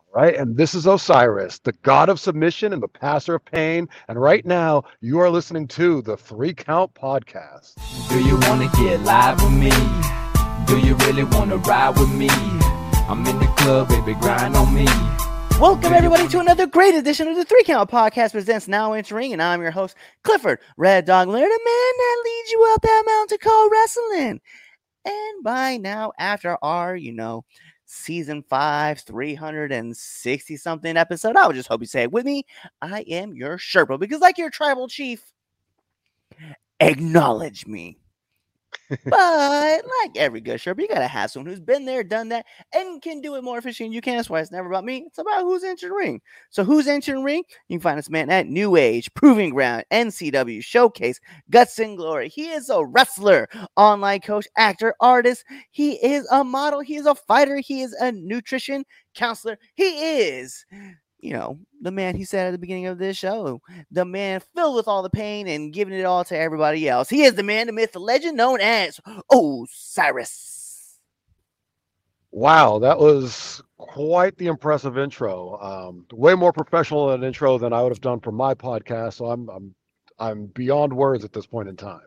Right? And this is Osiris, the god of submission and the passer of pain. And right now, you are listening to the Three Count Podcast. Do you wanna get live with me? Do you really wanna ride with me? I'm in the club, baby, grind on me. Welcome everybody to another great edition of the Three Count Podcast presents Now Entering, and I'm your host, Clifford Red Dog Leonard, the man that leads you up that mountain called wrestling. And by now, after our, season 5, 360 something episode, I would just hope you say it with me. I am your Sherpa, because like your tribal chief, acknowledge me. But like every good Sherpa, you gotta have someone who's been there, done that, and can do it more efficient than you can. That's why it's never about me. It's about who's entering the ring. So who's entering the ring? You can find this man at New Age, Proving Ground, NCW, Showcase, Guts and Glory. He is a wrestler, online coach, actor, artist. He is a model. He is a fighter. He is a nutrition counselor. He is, the man he said at the beginning of this show, the man filled with all the pain and giving it all to everybody else. He is the man, the myth, the legend known as Osiris. Wow, that was quite the impressive intro. Way more professional an intro than I would have done for my podcast. So I'm beyond words at this point in time.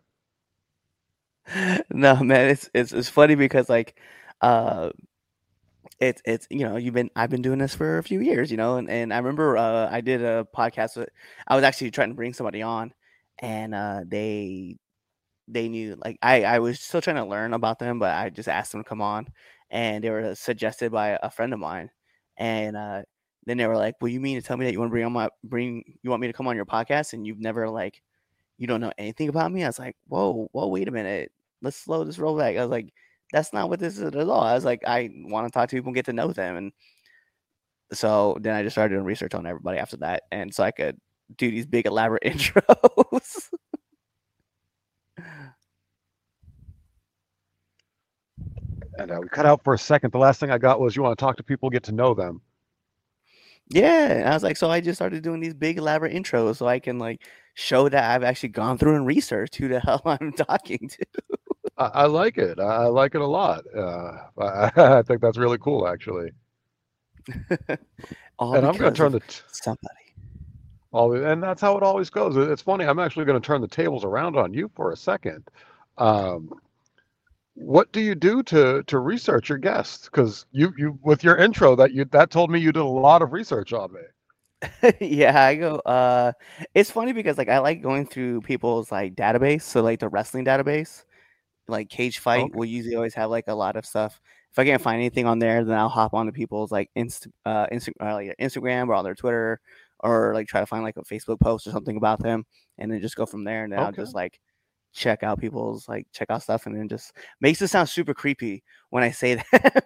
No, man, it's funny because it's I've been doing this for a few years, and I remember I did a podcast I was actually trying to bring somebody on, and they knew, like, I was still trying to learn about them, but I just asked them to come on, and they were suggested by a friend of mine, and then they were like, well, you mean to tell me that you want to you want me to come on your podcast, and you've never, like, you don't know anything about me? I was like, whoa, wait a minute, let's slow this roll back. I was like, that's not what this is at all. I was like, I want to talk to people and get to know them. And so then I just started doing research on everybody after that. And so I could do these big elaborate intros. And we cut out for a second. The last thing I got was, you want to talk to people, get to know them. Yeah. And I was like, so I just started doing these big elaborate intros so I can, like, show that I've actually gone through and researched who the hell I'm talking to. I like it. I like it a lot. I think that's really cool, actually. And I'm going to turn somebody. And that's how it always goes. It's funny. I'm actually going to turn the tables around on you for a second. What do you do to research your guests? Because you with your intro that told me you did a lot of research on me. Yeah, I go. It's funny because, like, I like going through people's, like, database. So, like, the wrestling database. Like Cage Fight will usually always have, like, a lot of stuff. If I can't find anything on there, then I'll hop onto people's, like, Instagram or on their Twitter, or, like, try to find, like, a Facebook post or something about them, and then just go from there. And then I'll just, like, check out stuff, and then just makes it sound super creepy when I say that.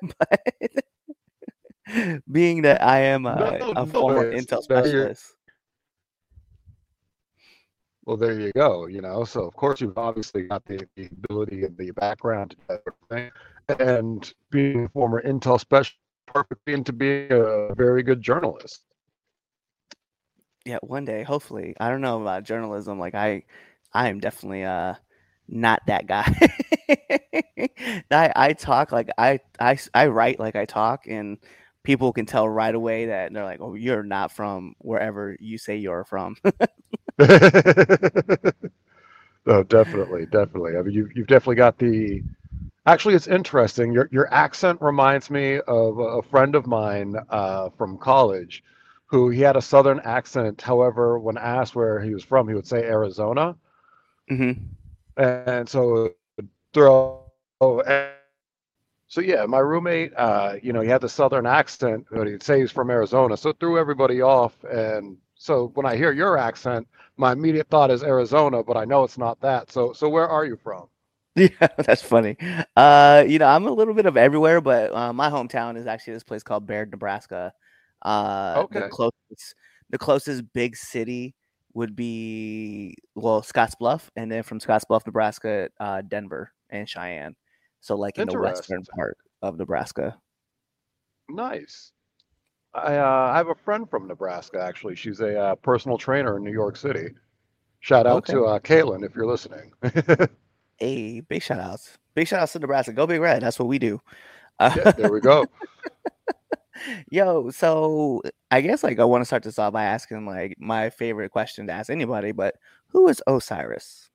But being that I am a former intel specialist. Well, there you go. So of course you've obviously got the ability and the background to do everything, and being a former intel specialist perfectly into being a very good journalist. Yeah, one day, hopefully. I don't know about journalism. Like, I am definitely not that guy. I talk like I write like I talk, and people can tell right away that they're like, oh, you're not from wherever you say you're from. No, definitely. I mean, you've definitely got the. Actually, it's interesting. Your accent reminds me of a friend of mine from college, who he had a southern accent. However, when asked where he was from, he would say Arizona. Mm-hmm. And so throw. So yeah, my roommate, he had the southern accent, but he'd say he's from Arizona, so it threw everybody off. And so when I hear your accent, my immediate thought is Arizona, but I know it's not that. So where are you from? Yeah, that's funny. I'm a little bit of everywhere, but my hometown is actually this place called Baird, Nebraska. Okay. The closest big city would be, well, Scottsbluff, and then from Scottsbluff, Nebraska, Denver and Cheyenne. So, like, in the western part of Nebraska. Nice. I have a friend from Nebraska, actually. She's a personal trainer in New York City. Shout out to Caitlin if you're listening. Hey, big shout outs. Big shout outs to Nebraska. Go Big Red. That's what we do. Yeah, there we go. Yo, so I guess like I want to start this off by asking like my favorite question to ask anybody, but who is Osiris?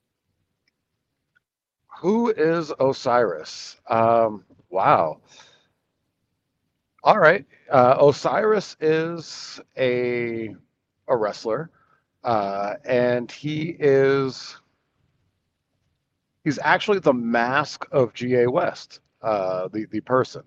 Who is Osiris? Wow. All right. Osiris is a wrestler, and he's actually the mask of G.A. West, the person.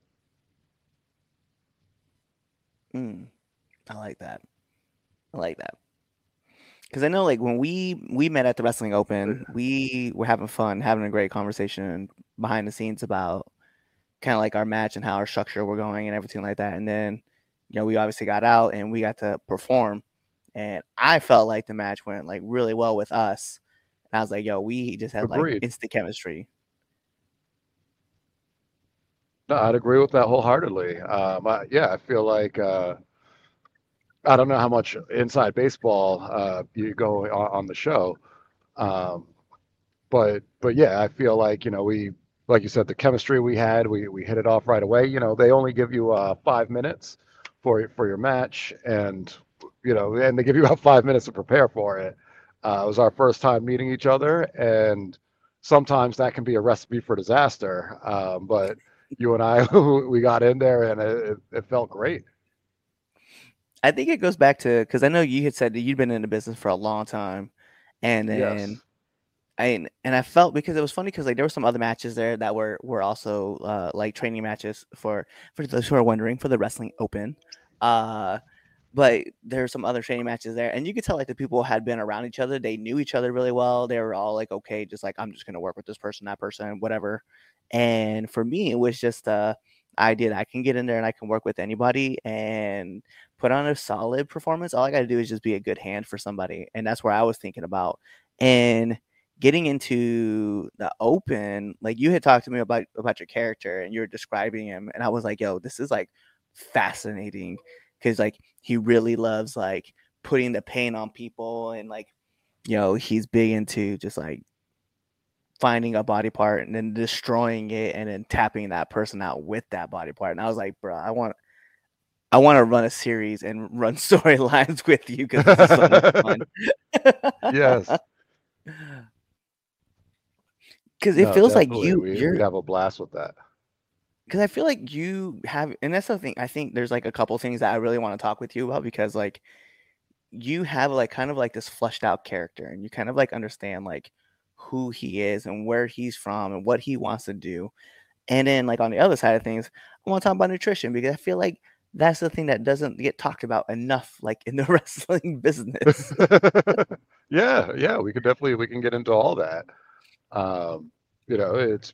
Mm, I like that. I like that. Because I know like when we met at the Wrestling Open, we were having fun, having a great conversation behind the scenes about kind of like our match and how our structure were going and everything like that. And then, we obviously got out and we got to perform. And I felt like the match went like really well with us. And I was like, yo, we just had like Agreed. instant chemistry. No, I'd agree with that wholeheartedly. Yeah, I feel like I don't know how much inside baseball you go on the show, um, but yeah, I feel like we like you said the chemistry we had we hit it off right away. They only give you 5 minutes for your match, and and they give you about 5 minutes to prepare for it. It was our first time meeting each other, and sometimes that can be a recipe for disaster. But you and I we got in there, and it felt great. I think it goes back to because I know you had said that you'd been in the business for a long time. And then Yes. I felt because it was funny because like there were some other matches there that were also like training matches for those who are wondering for the Wrestling Open. Uh but there were some other training matches there, and you could tell like the people had been around each other. They knew each other really well. They were all like, okay, just like I'm just gonna work with this person, that person, whatever. And for me, it was just idea that I can get in there and I can work with anybody and put on a solid performance. All I got to do is just be a good hand for somebody, and that's where I was thinking about. And getting into the open, like you had talked to me about your character and you were describing him, and I was like, yo, this is like fascinating because like he really loves like putting the pain on people, and like he's big into just like finding a body part and then destroying it and then tapping that person out with that body part. And I was like, bro, I want to run a series and run storylines with you because this is so much fun. Yes. Because it No, feels like definitely. We'd have a blast with that. because I feel like you have, and that's the thing. I think there's like a couple things that I really want to talk with you about because like you have like kind of like this fleshed out character and you kind of like understand like who he is and where he's from and what he wants to do. And then like on the other side of things, I want to talk about nutrition because I feel like that's the thing that doesn't get talked about enough, like in the wrestling business. Yeah, yeah, we can get into all that. Um, it's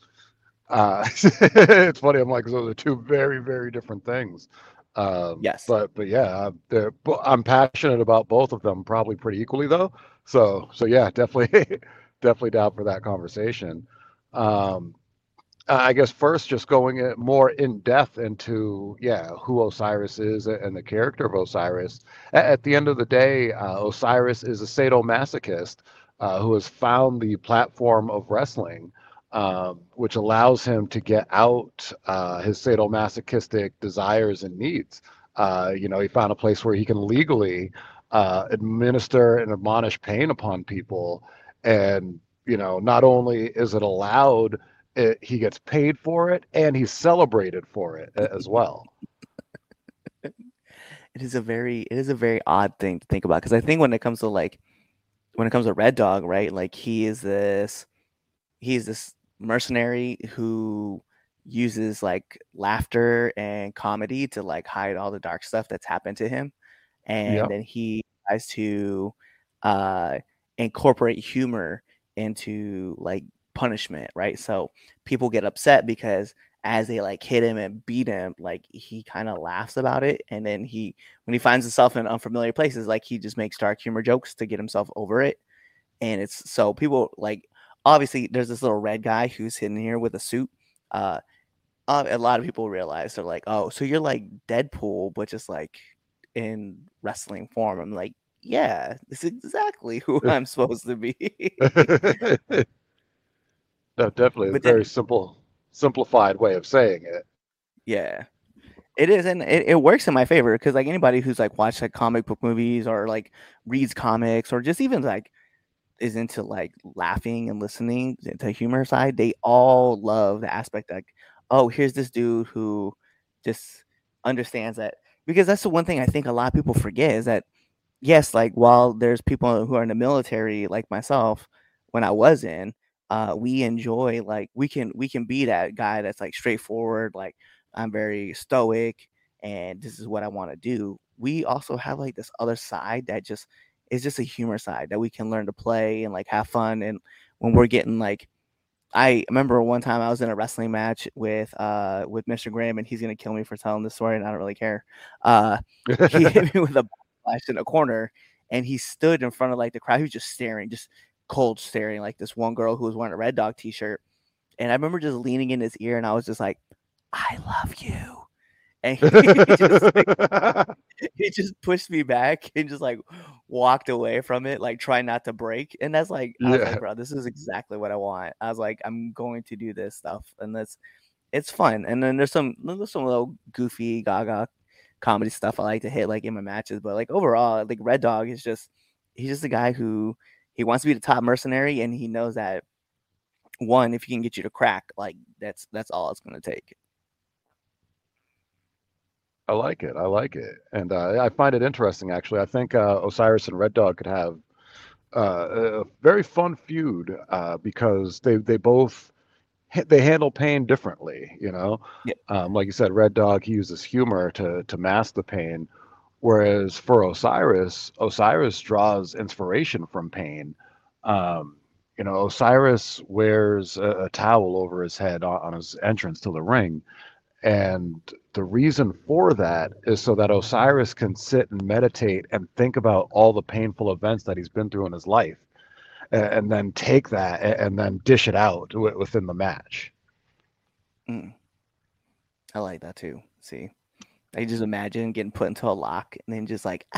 it's funny. I'm like, those are two very, very different things. Yes. But yeah, I'm passionate about both of them, probably pretty equally though. So yeah, definitely, definitely down for that conversation. Um, I guess first, just going more in depth into who Osiris is and the character of Osiris. At the end of the day, Osiris is a sadomasochist who has found the platform of wrestling, which allows him to get out his sadomasochistic desires and needs. He found a place where he can legally administer and admonish pain upon people, and not only is it allowed he gets paid for it and he's celebrated for it as well. It is a very odd thing to think about because I think when it comes to Red Dog, right? Like he's this mercenary who uses like laughter and comedy to like hide all the dark stuff that's happened to him, and Yep. then he tries to uh incorporate humor into like punishment, right? So people get upset because as they like hit him and beat him, like he kind of laughs about it, and then when he finds himself in unfamiliar places, like he just makes dark humor jokes to get himself over it. And it's so people like obviously there's this little red guy who's hidden here with a suit. uh a lot of people realize they're like, oh, so you're like Deadpool but just like in wrestling form. I'm like, yeah, this is exactly who I'm supposed to be. No, definitely a But very then simplified way of saying it. yeah, It is, and it works in my favor because like anybody who's like watched like comic book movies or like reads comics or just even like is into like laughing and listening to humor side, they all love the aspect like, oh, here's this dude who just understands that because that's the one thing I think a lot of people forget is that yes, like while there's people who are in the military like myself, when I was in, we enjoy like we can be that guy that's like straightforward, like I'm very stoic and this is what I want to do. We also have like this other side that just is just a humor side that we can learn to play and like have fun. And when we're getting like I remember one time I was in a wrestling match with Mr. Graham, and he's gonna kill me for telling this story, and I don't really care. Uh, he hit me with a flash in a corner, and he stood in front of like the crowd. He was just staring, just cold staring, like this one girl who was wearing a Red Dog T-shirt. And I remember just leaning in his ear, and I was just like, "I love you," and he just pushed me back and just like walked away from it, like trying not to break. And that's like, I was like, Yeah. bro, this is exactly what I want. I was like, I'm going to do this stuff, and it's fun. And then there's some little goofy gaga comedy stuff I like to hit like in my matches, but like overall, like Red Dog is just he's just a guy who he wants to be the top mercenary, and he knows that one, if he can get you to crack, like that's all it's gonna take. I like it. I like it. And I find it interesting, actually. I think Osiris and Red Dog could have a very fun feud because they both they handle pain differently, you know. Yeah. Like you said, Red Dog, he uses humor to mask the pain, whereas for Osiris, Osiris draws inspiration from pain. Um, you know, Osiris wears a towel over his head on his entrance to the ring, and the reason for that is so that Osiris can sit and meditate and think about all the painful events that he's been through in his life, and then take that and then dish it out within the match. Mm, I like that too. See, I just imagine getting put into a lock and then just like,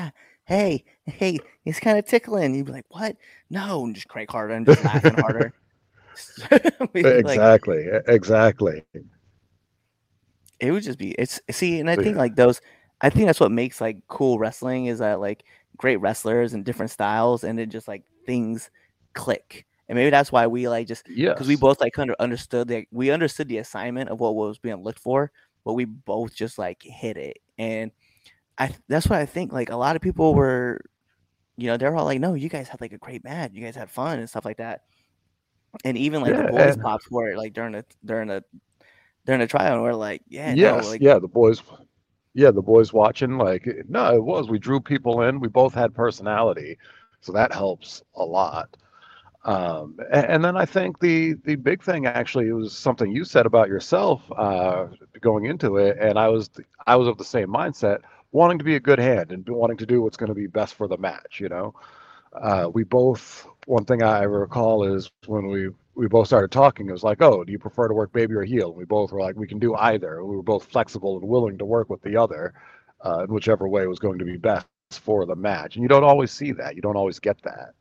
hey, it's kind of tickling. You'd be like, what? No, and just crank harder and just laughing harder. Like Exactly, exactly. it would just be it's see, and I So think yeah, like those I think that's what makes like cool wrestling is that like great wrestlers and different styles and then just like things click. And maybe that's why we like just because we yes, both like kind of understood that we understood the assignment of what was being looked for, but we both just like hit it. And I that's what I think like a lot of people were, they're all like, no, you guys had like a great match, you guys had fun and stuff like that. And even like the yeah, boys and pops were like during the trial, and we're like, yeah, no, yes, like yeah. The boys watching, like, no, it was. We drew people in. We both had personality, so that helps a lot. And then I think the big thing actually was something you said about yourself going into it, and I was of the same mindset, wanting to be a good hand and wanting to do what's going to be best for the match. You know, we both. One thing I recall is when we both started talking, it was like, oh, do you prefer to work baby or heel? And we both were like, we can do either. We were both flexible and willing to work with the other, in whichever way was going to be best for the match. And you don't always see that. You don't always get that.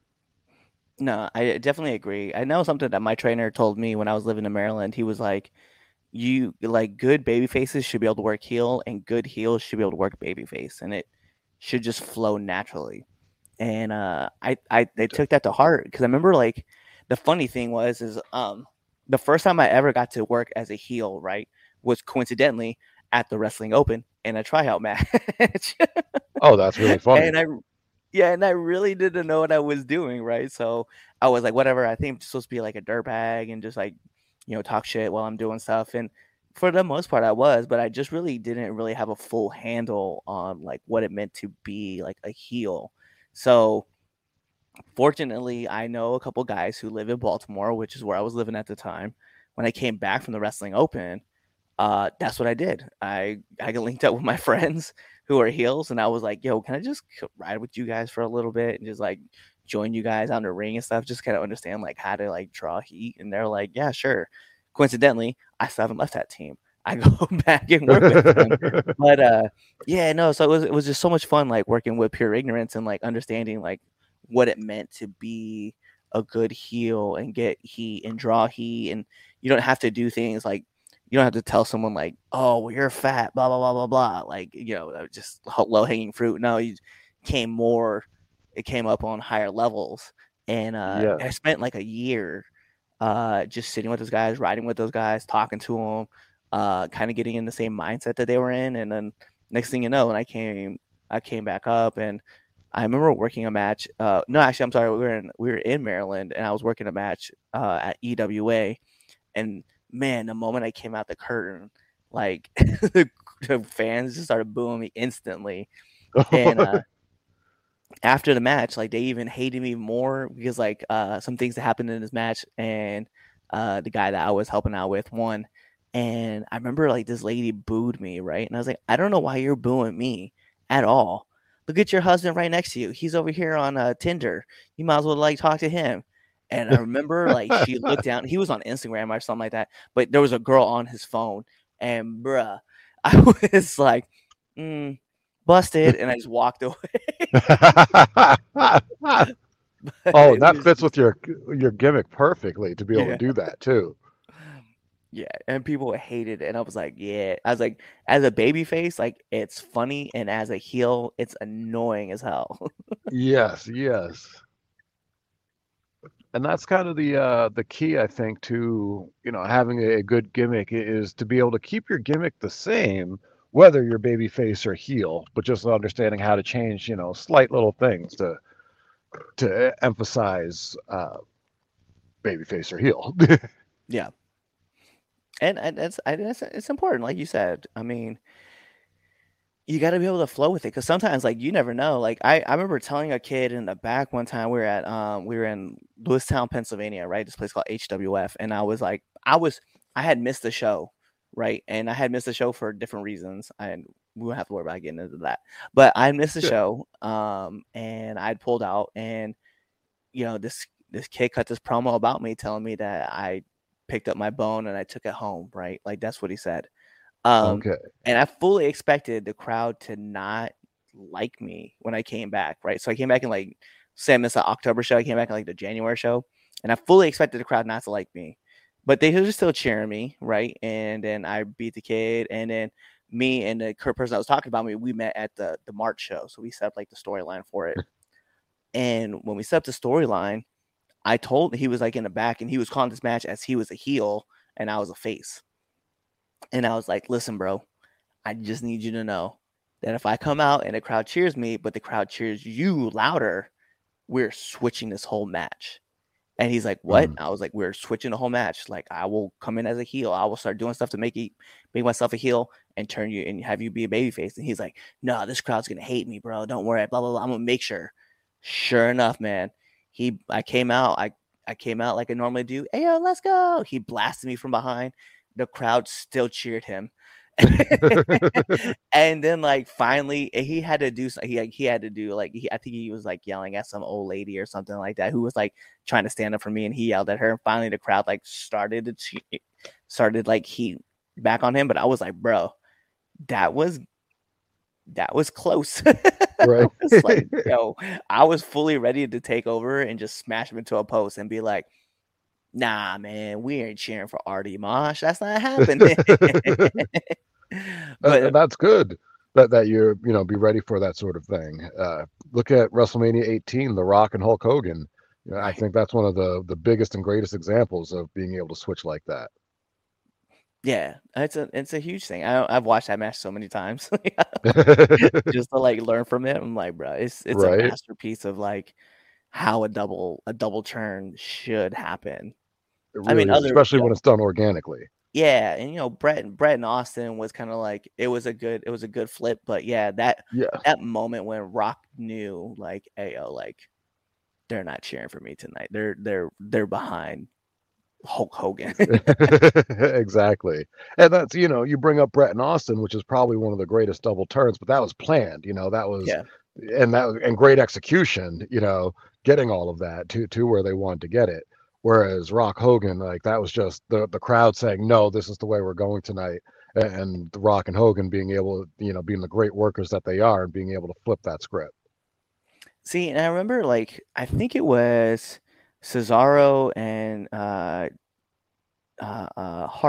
no, I definitely agree. I know something that my trainer told me when I was living in Maryland. He was like, "You like good baby faces should be able to work heel, and good heels should be able to work baby face, and it should just flow naturally." And I took that to heart because I remember like the funny thing was is the first time I ever got to work as a heel, right, was coincidentally at the Wrestling Open in a tryout match. Oh, that's really funny. And I yeah, and I really didn't know what I was doing, right? So I was like, whatever. I think I'm supposed to be like a dirtbag and just like, talk shit while I'm doing stuff. And for the most part, I was, but I just really didn't really have a full handle on like what it meant to be like a heel. So fortunately, I know a couple guys who live in Baltimore, which is where I was living at the time. When I came back from the Wrestling Open, that's what I did. I got linked up with my friends who are heels, and I was like, "Yo, can I just ride with you guys for a little bit and just like join you guys on the ring and stuff, just kind of understand like how to like draw heat?" And they're like, "Yeah, sure." Coincidentally, I still haven't left that team. I go back and work with them, but yeah, no. So it was just so much fun, like working with Pure Ignorance and like understanding like what it meant to be a good heel and get heat and draw heat, and you don't have to do things like you don't have to tell someone like, oh, well, you're fat, blah blah blah blah blah, like just low hanging fruit. No, you came more. It came up on higher levels, and Yeah. I spent like a year, just sitting with those guys, riding with those guys, talking to them, kind of getting in the same mindset that they were in, and then next thing you know, when I came back up, and I remember working a match. No, actually, I'm sorry. We were in Maryland, and I was working a match at EWA, and man, the moment I came out the curtain, like the fans just started booing me instantly. And after the match, like they even hated me more because like some things that happened in this match, and the guy that I was helping out with won. And I remember like this lady booed me, right? And I was like, I don't know why you're booing me at all. Look at your husband right next to you. He's over here on Tinder. You might as well like talk to him. And I remember like she looked down. He was on Instagram or something like that, but there was a girl on his phone, and bruh, I was like, busted, and I just walked away. Oh, It that was fits just, with your gimmick perfectly to be able to yeah. do that too. Yeah, and people hated it, and I was like, yeah. I was like, as a baby face, like it's funny, and as a heel, it's annoying as hell. Yes, yes. And that's kind of the key, I think, to, having a good gimmick is to be able to keep your gimmick the same, whether you're babyface or heel, but just understanding how to change, slight little things to emphasize babyface or heel. Yeah, and it's important, like you said. I mean, you got to be able to flow with it because sometimes, like, you never know. Like, I remember telling a kid in the back one time we were in Lewistown, Pennsylvania, right? This place called HWF, and I had missed the show, right? And I had missed the show for different reasons, and we won't have to worry about getting into that. But I missed the Yeah. show, and I'd pulled out, and this kid cut this promo about me, telling me that I picked up my bone and I took it home, right? Like that's what he said. Um, Okay. and I fully expected the crowd to not like me when I came back, right? So I came back in like, say I missed the October show, I came back in like the January show, and I fully expected the crowd not to like me, but they were still cheering me, right? And then I beat the kid, and then me and the person that was talking about me, we met at the March show, so we set up like the storyline for it. And when we set up the storyline, he was like in the back, and he was calling this match as he was a heel and I was a face. And I was like, listen, bro, I just need you to know that if I come out and the crowd cheers me, but the crowd cheers you louder, we're switching this whole match. And he's like, what? Mhm. I was like, we're switching the whole match. Like, I will come in as a heel. I will start doing stuff to make myself a heel and turn you and have you be a babyface. And he's like, no, this crowd's gonna hate me, bro. Don't worry. Blah blah blah. I'm gonna make sure. Sure enough, man. I came out. I came out like I normally do. Hey yo, let's go. He blasted me from behind. The crowd still cheered him. And then like finally he had to do he had to do like I think he was like yelling at some old lady or something like that who was like trying to stand up for me, and he yelled at her, and finally the crowd like started like heat back on him. But I was like, bro, that was close. I Right. was like, yo, I was fully ready to take over and just smash him into a post and be like, nah, man, we ain't cheering for Artie Mosh. That's not happening. And But that's good that you're, be ready for that sort of thing. Look at WrestleMania 18, The Rock and Hulk Hogan. I right. think that's one of the biggest and greatest examples of being able to switch like that. Yeah, it's a huge thing. I've watched that match so many times just to like learn from it. I'm like, bro, it's a Right? masterpiece of like how a double turn should happen. It I mean, really is, especially when it's done organically. yeah, and Brett and Austin was kind of like it was a good flip, but yeah, Yeah. that moment when Rock knew like, hey yo, like they're not cheering for me tonight. They're behind Hulk Hogan. Exactly. And that's, you bring up Brett and Austin, which is probably one of the greatest double turns, but that was planned, that was Yeah. and great execution, getting all of that to where they wanted to get it. Whereas Rock Hogan, like that was just the crowd saying, no, this is the way we're going tonight. And the Rock and Hogan being able to, being the great workers that they are and being able to flip that script. See, and I remember like I think it was Cesaro and Hart.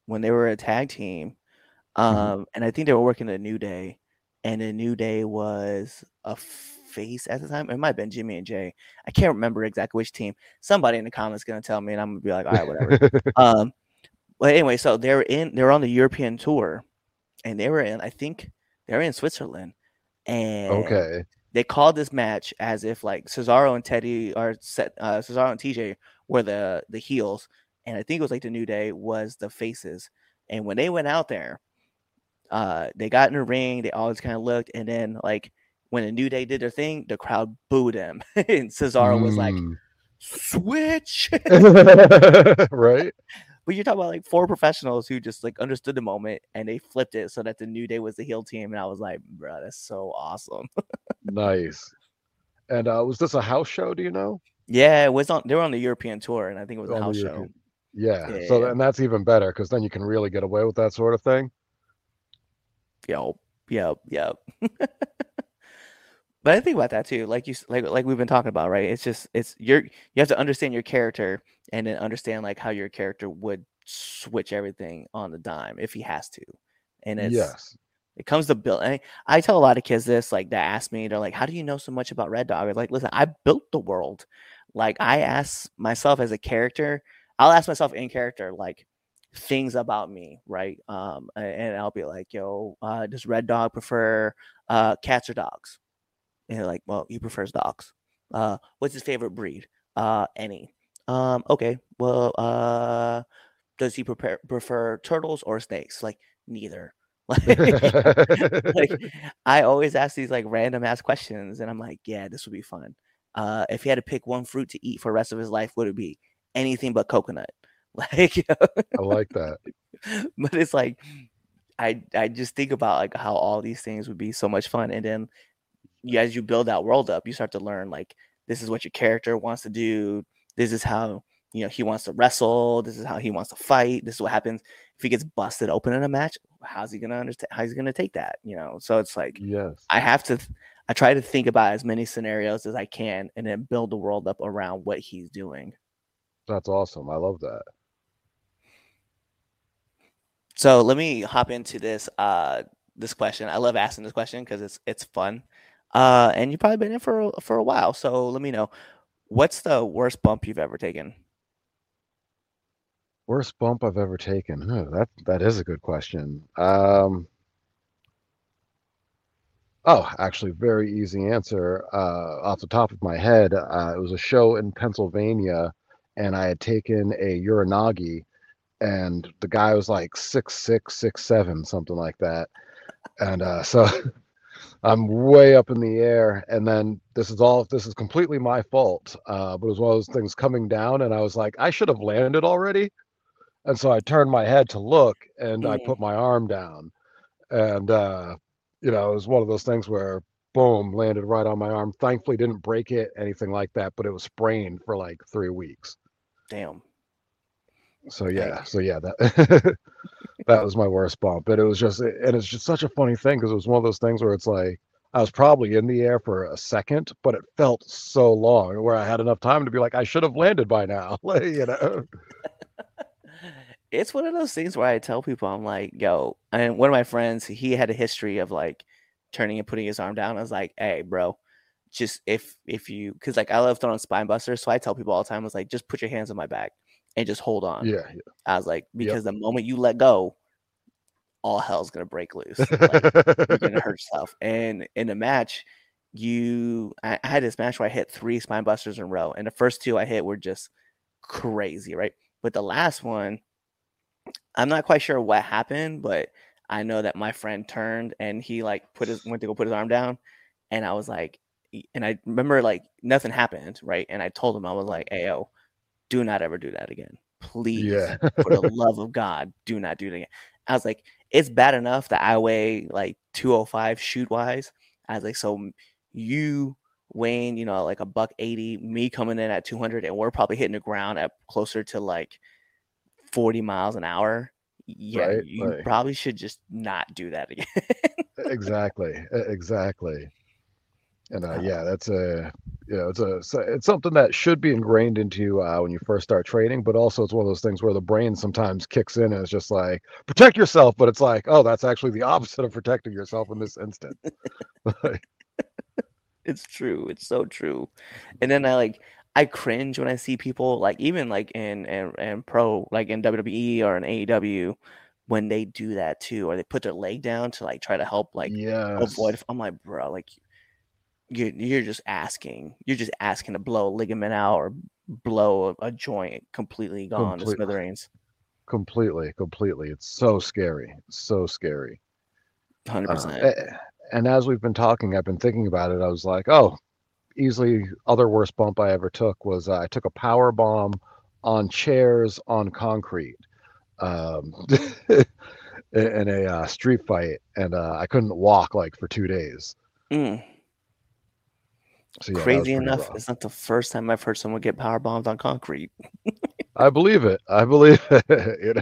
when they were a tag team. And I think they were working a New Day, and the New Day was a face at the time. It might have been Jimmy and Jay. I can't remember exactly which team. Somebody in the comments gonna tell me, and I'm gonna be like, all right, whatever. But anyway, so they're on the European tour, and I think they were in Switzerland, and Okay. they called this match as if like Cesaro and Cesaro and TJ were the heels, and I think it was like the New Day was the faces. And when they went out there, they got in the ring, they always kind of looked, and then like when the New Day did their thing, the crowd booed them, and Cesaro was like, "Switch!" Right? But you're talking about like four professionals who just like understood the moment and they flipped it so that the New Day was the heel team, and I was like, "Bro, that's so awesome." Nice. And was this a house show? Do you know? Yeah, it was on. They were on the European tour, and I think it was a On the house show. European. Yeah. Yeah. So and that's even better because then you can really get away with that sort of thing. Yep. But I think about that too, like we've been talking about, right? You have to understand your character and then understand like how your character would switch everything on the dime if he has to, and Yes. it comes to build. I tell a lot of kids this, like that ask me, they're like, "How do you know so much about Red Dog?" I'm like, listen, I built the world. Like I ask myself as a character, I'll ask myself in character like things about me, right? And I'll be like, "Yo, does Red Dog prefer cats or dogs?" And they're like, well, he prefers dogs. What's his favorite breed? Any. Okay. Well, does he prefer turtles or snakes? Like neither. Like I always ask these like random ass questions, and I'm like, yeah, this would be fun. If he had to pick one fruit to eat for the rest of his life, would it be anything but coconut? Like, I like that. but it's like I just think about like how all these things would be so much fun, and then as you build that world up, you start to learn like this is what your character wants to do. This is how he wants to wrestle. This is how he wants to fight. This is what happens if he gets busted open in a match. How's he gonna understand? How's he gonna take that? So it's like Yes. I try to think about as many scenarios as I can, and then build the world up around what he's doing. That's awesome. I love that. So let me hop into this this question. I love asking this question because it's fun. And you've probably been in for a while. So let me know, what's the worst bump you've ever taken? Worst bump I've ever taken. That is a good question. Oh, actually, very easy answer. Off the top of my head, it was a show in Pennsylvania, and I had taken a Uranagi, and the guy was like 6'6", 6'7", something like that. And so I'm way up in the air, and then this is completely my fault. But it was one of those things coming down, and I was like, I should have landed already. And so I turned my head to look, and I put my arm down, and it was one of those things where boom, landed right on my arm. Thankfully, didn't break it, anything like that, but it was sprained for like 3 weeks. Damn. So yeah, that that was my worst bump. But it's just such a funny thing because it was one of those things where it's like I was probably in the air for a second, but it felt so long where I had enough time to be like, I should have landed by now. It's one of those things where I tell people, I'm like, yo, and one of my friends, he had a history of like turning and putting his arm down. I was like, hey, bro, just if you, because like I love throwing spine busters, so I tell people all the time, I was like, just put your hands on my back and just hold on. Yeah. I was like, because the moment you let go, all hell's gonna break loose. Like, you're gonna hurt yourself. And in the match, I had this match where I hit 3 spine busters in a row, and the first 2 I hit were just crazy, right? But the last one, I'm not quite sure what happened, but I know that my friend turned and he like went to go put his arm down, and I was like, and I remember like nothing happened, right? And I told him, I was like, hey, yo, do not ever do that again, please. For the love of God, do not do it again. I was like, it's bad enough that I weigh like 205 shoot wise. I was like, so you weighing, like $180, me coming in at 200, and we're probably hitting the ground at closer to like 40 miles an hour. Yeah, right, you probably should just not do that again. Exactly. And yeah, that's it's something that should be ingrained into you when you first start training, but also it's one of those things where the brain sometimes kicks in and it's just like protect yourself, but it's like, oh, that's actually the opposite of protecting yourself in this instance. It's true. It's so true. And then I cringe when I see people like even like in pro like in WWE or in AEW when they do that too, or they put their leg down to like try to help like avoid. Yes, I'm like, bro, like you're just asking. You're just asking to blow a ligament out or blow a joint completely gone to complete, smithereens. completely. It's so scary, so scary. 100%. And as we've been talking, I've been thinking about it. I was like, oh, easily other worst bump I ever took was I took a power bomb on chairs on concrete in a street fight, and I couldn't walk like for 2 days. Mm. So yeah, that was Crazy pretty enough, rough. it's not the first time I've heard someone get power bombed on concrete. I believe it. I believe it.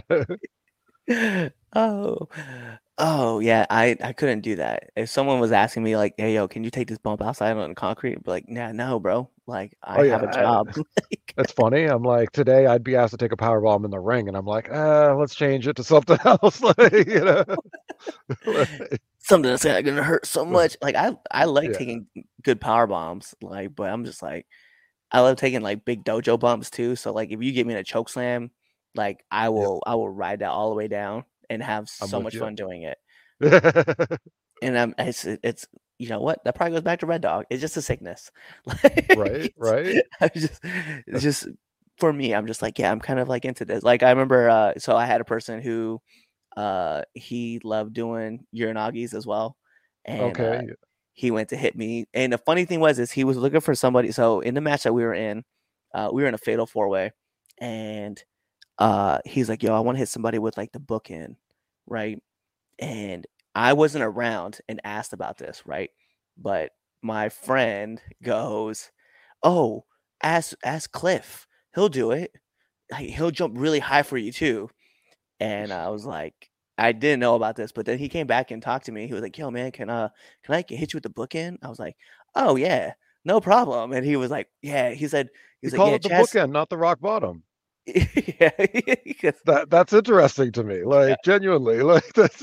Oh, oh yeah, I couldn't do that. If someone was asking me like, "Hey, yo, can you take this bump outside on the concrete?" I'd be like, "Nah, no, bro. Like, Oh I have a yeah, job." Like, that's funny. I'm like today I'd be asked to take a power bomb in the ring, and I'm like, let's change it to something else. Like, something that's not gonna hurt so much. Like, I like yeah, taking good power bombs, like, but I'm just like, I love taking like big dojo bumps too. So like, if you get me in a choke slam, like, yep, I will ride that all the way down and have I'm so with much you. fun doing it. And it's you know what? That probably goes back to Red Dog. It's just a sickness. Right, Like right. it's just for me, I'm just like, yeah, I'm kind of like into this. Like I remember so I had a person who he loved doing uranagis as well. And Okay. he went to hit me. And the funny thing was is he was looking for somebody. So in the match that we were in a fatal four-way, and he's like, yo, I want to hit somebody with like the bookend, right? And I wasn't around and asked about this, right? But my friend goes, "Oh, ask Cliff. He'll do it. Like, he'll jump really high for you too." And I was like, I didn't know about this, but then he came back and talked to me. He was like, "Yo, man, can I hit you with the bookend?" I was like, "Oh yeah, no problem." And he was like, "Yeah." You He's like, call "Yeah, it the Chaz." bookend, not the rock bottom. Yeah, because- That's interesting to me. Like genuinely, like that's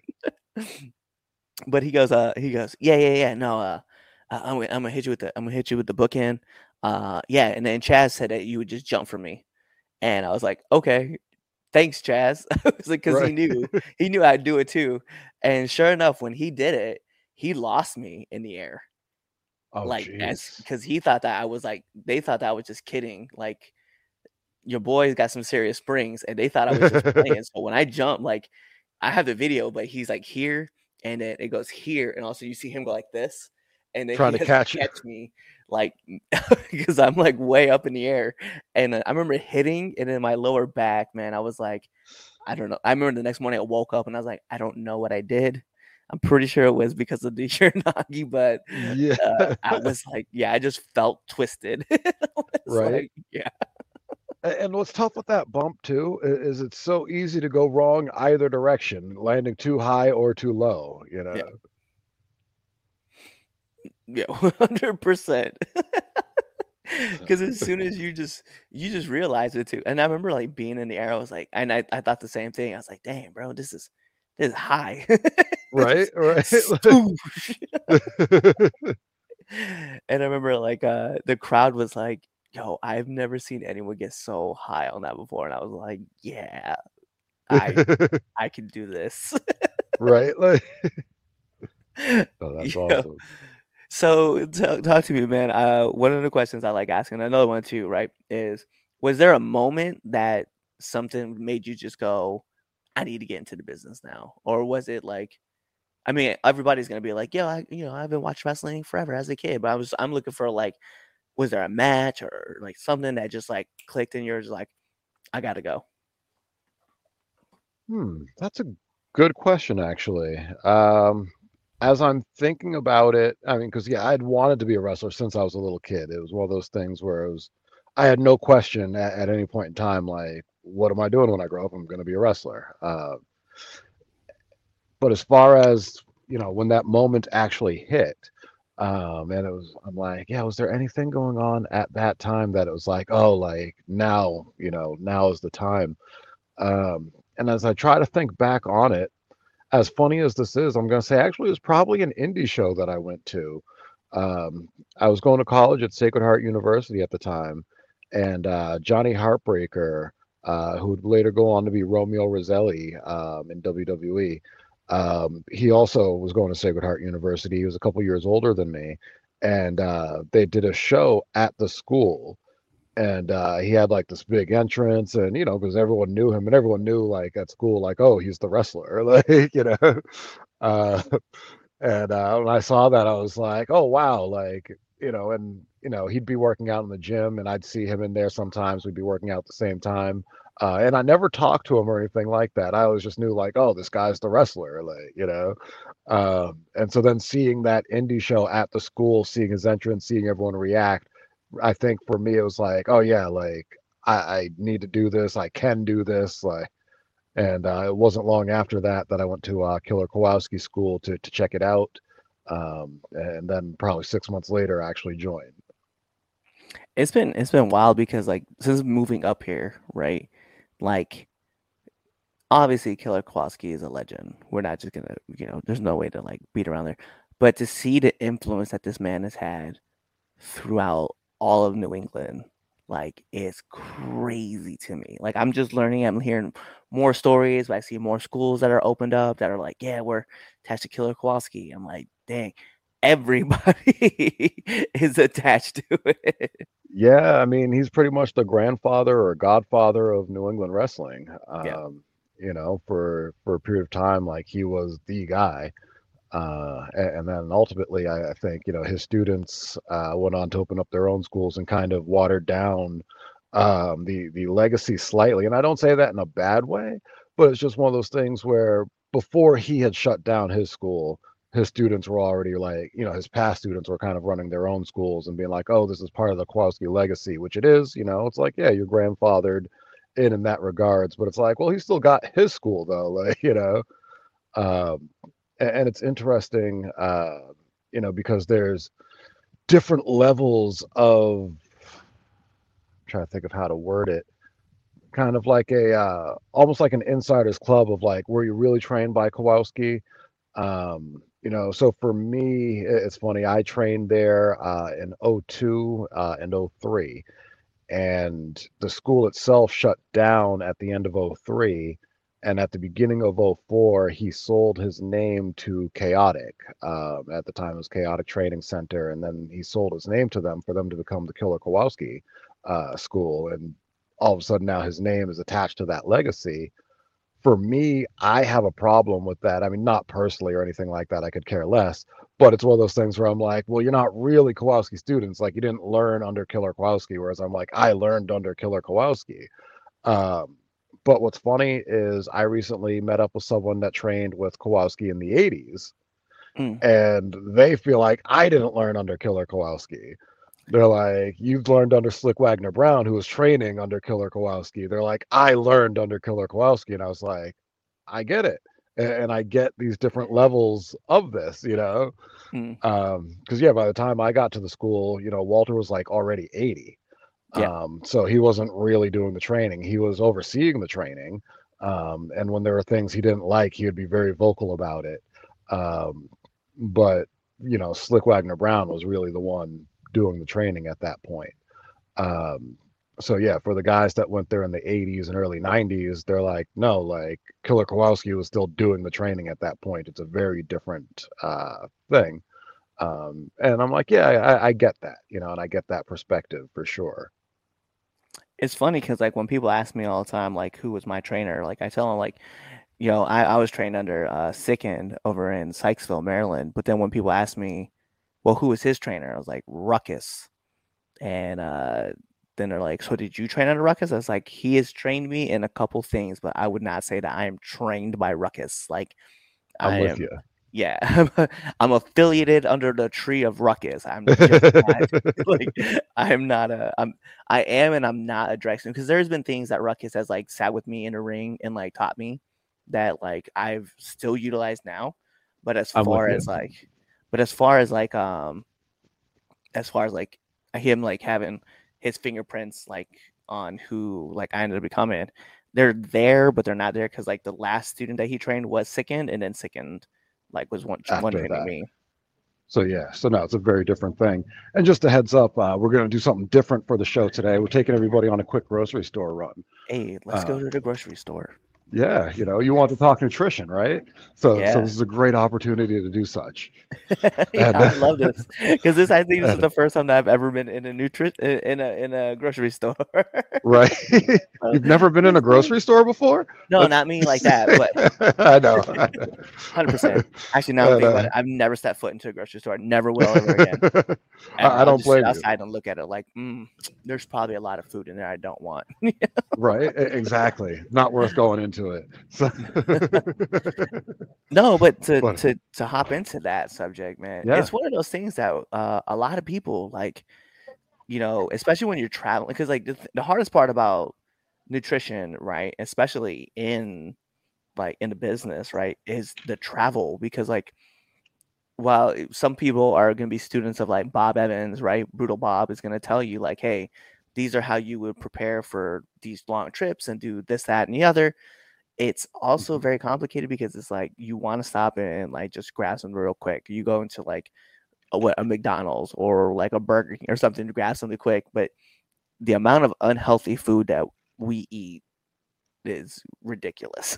but he goes, yeah, yeah, yeah, no, I'm gonna hit you with the bookend, yeah, and then Chaz said that you would just jump for me, and I was like, okay, thanks, Chaz. I was like, because right. he knew I'd do it too, and sure enough, when he did it, he lost me in the air, Oh like as jeez. because he thought that I was like, they thought that I was just kidding, like your boy's got some serious springs, and they thought I was just playing. So when I jumped, like I have the video, but he's like here, and then it goes here, and also you see him go like this, and then he Trying to has to catch you. catch me, like because I'm like way up in the air, and I remember hitting, and in my lower back, man, I was like, I don't know. I remember the next morning I woke up and I was like, I don't know what I did. I'm pretty sure it was because of the Uranagi, but Yeah. I was like, yeah, I just felt twisted. It's Right. like, yeah. And what's tough with that bump too is it's so easy to go wrong either direction, landing too high or too low, you Yeah. know. Yeah, 100%. Because as soon as you just realize it too. And I remember like being in the air, I was like, and I thought the same thing. I was like, dang, bro, this is high. Right, right. Swoosh. And I remember like the crowd was like, yo, I've never seen anyone get so high on that before. And I was like, yeah, I I can do this. Right, like oh, that's Yeah. awesome. So talk to me, man. One of the questions I like asking, another one too, right? Is was there a moment that something made you just go, I need to get into the business now? Or was it like, I mean, everybody's gonna be like, yo, I've been watching wrestling forever as a kid, but I'm looking for like, was there a match or like something that just like clicked in yours like, I gotta go? That's a good question, actually. As I'm thinking about it, I mean, because yeah, I'd wanted to be a wrestler since I was a little kid. It was one of those things where I had no question at any point in time, like, what am I doing when I grow up? I'm going to be a wrestler. But as far as, when that moment actually hit, And I'm like, yeah, was there anything going on at that time that it was like, oh, like now, now is the time. And as I try to think back on it, as funny as this is, I'm going to say actually it was probably an indie show that I went to. Um, I was going to college at Sacred Heart University at the time, and Johnny Heartbreaker, who would later go on to be Romeo Roselli in WWE, he also was going to Sacred Heart University. He was a couple years older than me, and they did a show at the school, and he had like this big entrance, and because everyone knew him and everyone knew like at school like, oh, he's the wrestler, like uh and when I saw that I was like, oh wow, like and he'd be working out in the gym and I'd see him in there sometimes. We'd be working out at the same time, and I never talked to him or anything like that. I always just knew like, oh, this guy's the wrestler, like and so then seeing that indie show at the school, seeing his entrance, seeing everyone react, I think for me it was like, oh yeah, like I need to do this. I can do this. Like, and it wasn't long after that that I went to Killer Kowalski School to check it out, and then probably 6 months later I actually joined. It's been wild because like since moving up here, right? Like obviously Killer Kowalski is a legend. We're not just gonna, there's no way to like beat around there. But to see the influence that this man has had throughout all of New England, like it's crazy to me. Like I'm just learning, I'm hearing more stories, but I see more schools that are opened up that are like, yeah, we're attached to Killer Kowalski. I'm like, dang, everybody is attached to it. Yeah, I mean he's pretty much the grandfather or godfather of New England wrestling. Yeah. For a period of time, like he was the guy. And then ultimately, I think his students went on to open up their own schools and kind of watered down the legacy slightly. And I don't say that in a bad way, but it's just one of those things where before he had shut down his school, his students were already like, his past students were kind of running their own schools and being like, oh, this is part of the Kowalski legacy, which it is. It's like, yeah, you're grandfathered in that regards, but it's like, well, he still got his school though, like um, and it's interesting, because there's different levels of, I'm trying to think of how to word it, kind of like a almost like an insider's club of like, were you really trained by Kowalski? So for me, it's funny. I trained there in '02 and '03, and the school itself shut down at the end of '03. And at the beginning of '04, he sold his name to Chaotic. At the time, it was Chaotic Training Center, and then he sold his name to them for them to become the Killer Kowalski School. And all of a sudden, now his name is attached to that legacy. For me, I have a problem with that. I mean, not personally or anything like that. I could care less. But it's one of those things where I'm like, well, you're not really Kowalski students. Like, you didn't learn under Killer Kowalski. Whereas I'm like, I learned under Killer Kowalski. Um, but what's funny is I recently met up with someone that trained with Kowalski in the '80s, Mm. and they feel like I didn't learn under Killer Kowalski. They're like, you've learned under Slick Wagner Brown, who was training under Killer Kowalski. They're like, I learned under Killer Kowalski. And I was like, I get it. And I get these different levels of this, Mm. Because, yeah, by the time I got to the school, Walter was like already 80. Yeah. So he wasn't really doing the training. He was overseeing the training. And when there were things he didn't like, he would be very vocal about it. But, Slick Wagner Brown was really the one doing the training at that point. Um, so yeah, for the guys that went there in the '80s and early '90s, they're like, no, like Killer Kowalski was still doing the training at that point. It's a very different thing. And I'm like, yeah, I get that, and I get that perspective for sure. It's funny because like when people ask me all the time, like who was my trainer, like I tell them like, I was trained under Sickend over in Sykesville, Maryland. But then when people ask me, well, who was his trainer? I was like, Ruckus. And then they're like, so did you train under Ruckus? I was like, he has trained me in a couple things, but I would not say that I am trained by Ruckus. Like I'm I with am, you. yeah, I'm affiliated under the tree of Ruckus. I'm just not, like I am not a I am and I'm not a Drexen, because there's been things that Ruckus has like sat with me in a ring and like taught me that like I've still utilized now. But as I'm with far you. as like as far as like him like having his fingerprints like on who like I ended up becoming. They're there, but they're not there because like the last student that he trained was sickened, and then sickened like was one after training that. me. So yeah, so no, it's a very different thing. And just a heads up, we're going to do something different for the show today. We're taking everybody on a quick grocery store run. Hey, let's go to the grocery store. Yeah, you want to talk nutrition, right? So Yeah. this is a great opportunity to do such. Yeah, And, I love this because this I think this is and- the first time that I've ever been in a in a grocery store. right? You've never been in a grocery store before? No, not me like that, but I know. 100%. Actually, now I'm thinking about it, I've never stepped foot into a grocery store. Never will ever again. I I'll don't just blame sit you. outside and look at it like, there's probably a lot of food in there I don't want. Right? Exactly. Not worth going into it. So No, but But- to hop into that subject, man, Yeah. it's one of those things that a lot of people like, especially when you're traveling, because like the hardest part about nutrition, right, especially in the business, right, is the travel. Because like, while some people are going to be students of like Bob Evans, right, Brutal Bob is going to tell you like, hey, these are how you would prepare for these long trips and do this, that, and the other. It's also very complicated because it's like you want to stop and like just grab something real quick. You go into like a McDonald's or like a Burger King or something to grab something quick, but the amount of unhealthy food that we eat is ridiculous.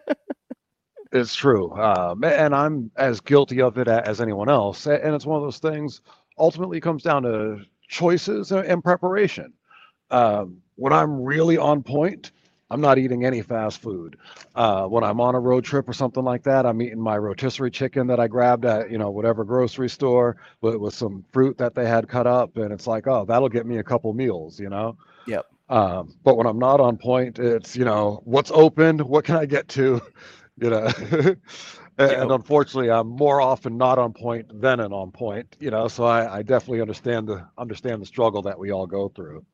It's true. And I'm as guilty of it as anyone else. And it's one of those things, ultimately comes down to choices and preparation. When I'm really on point, I'm not eating any fast food. When I'm on a road trip or something like that, I'm eating my rotisserie chicken that I grabbed at, whatever grocery store with some fruit that they had cut up. And it's like, oh, that'll get me a couple meals. Yep. But when I'm not on point, it's, what's open? What can I get to? And Yep. unfortunately, I'm more often not on point than an on point, so I definitely understand the struggle that we all go through.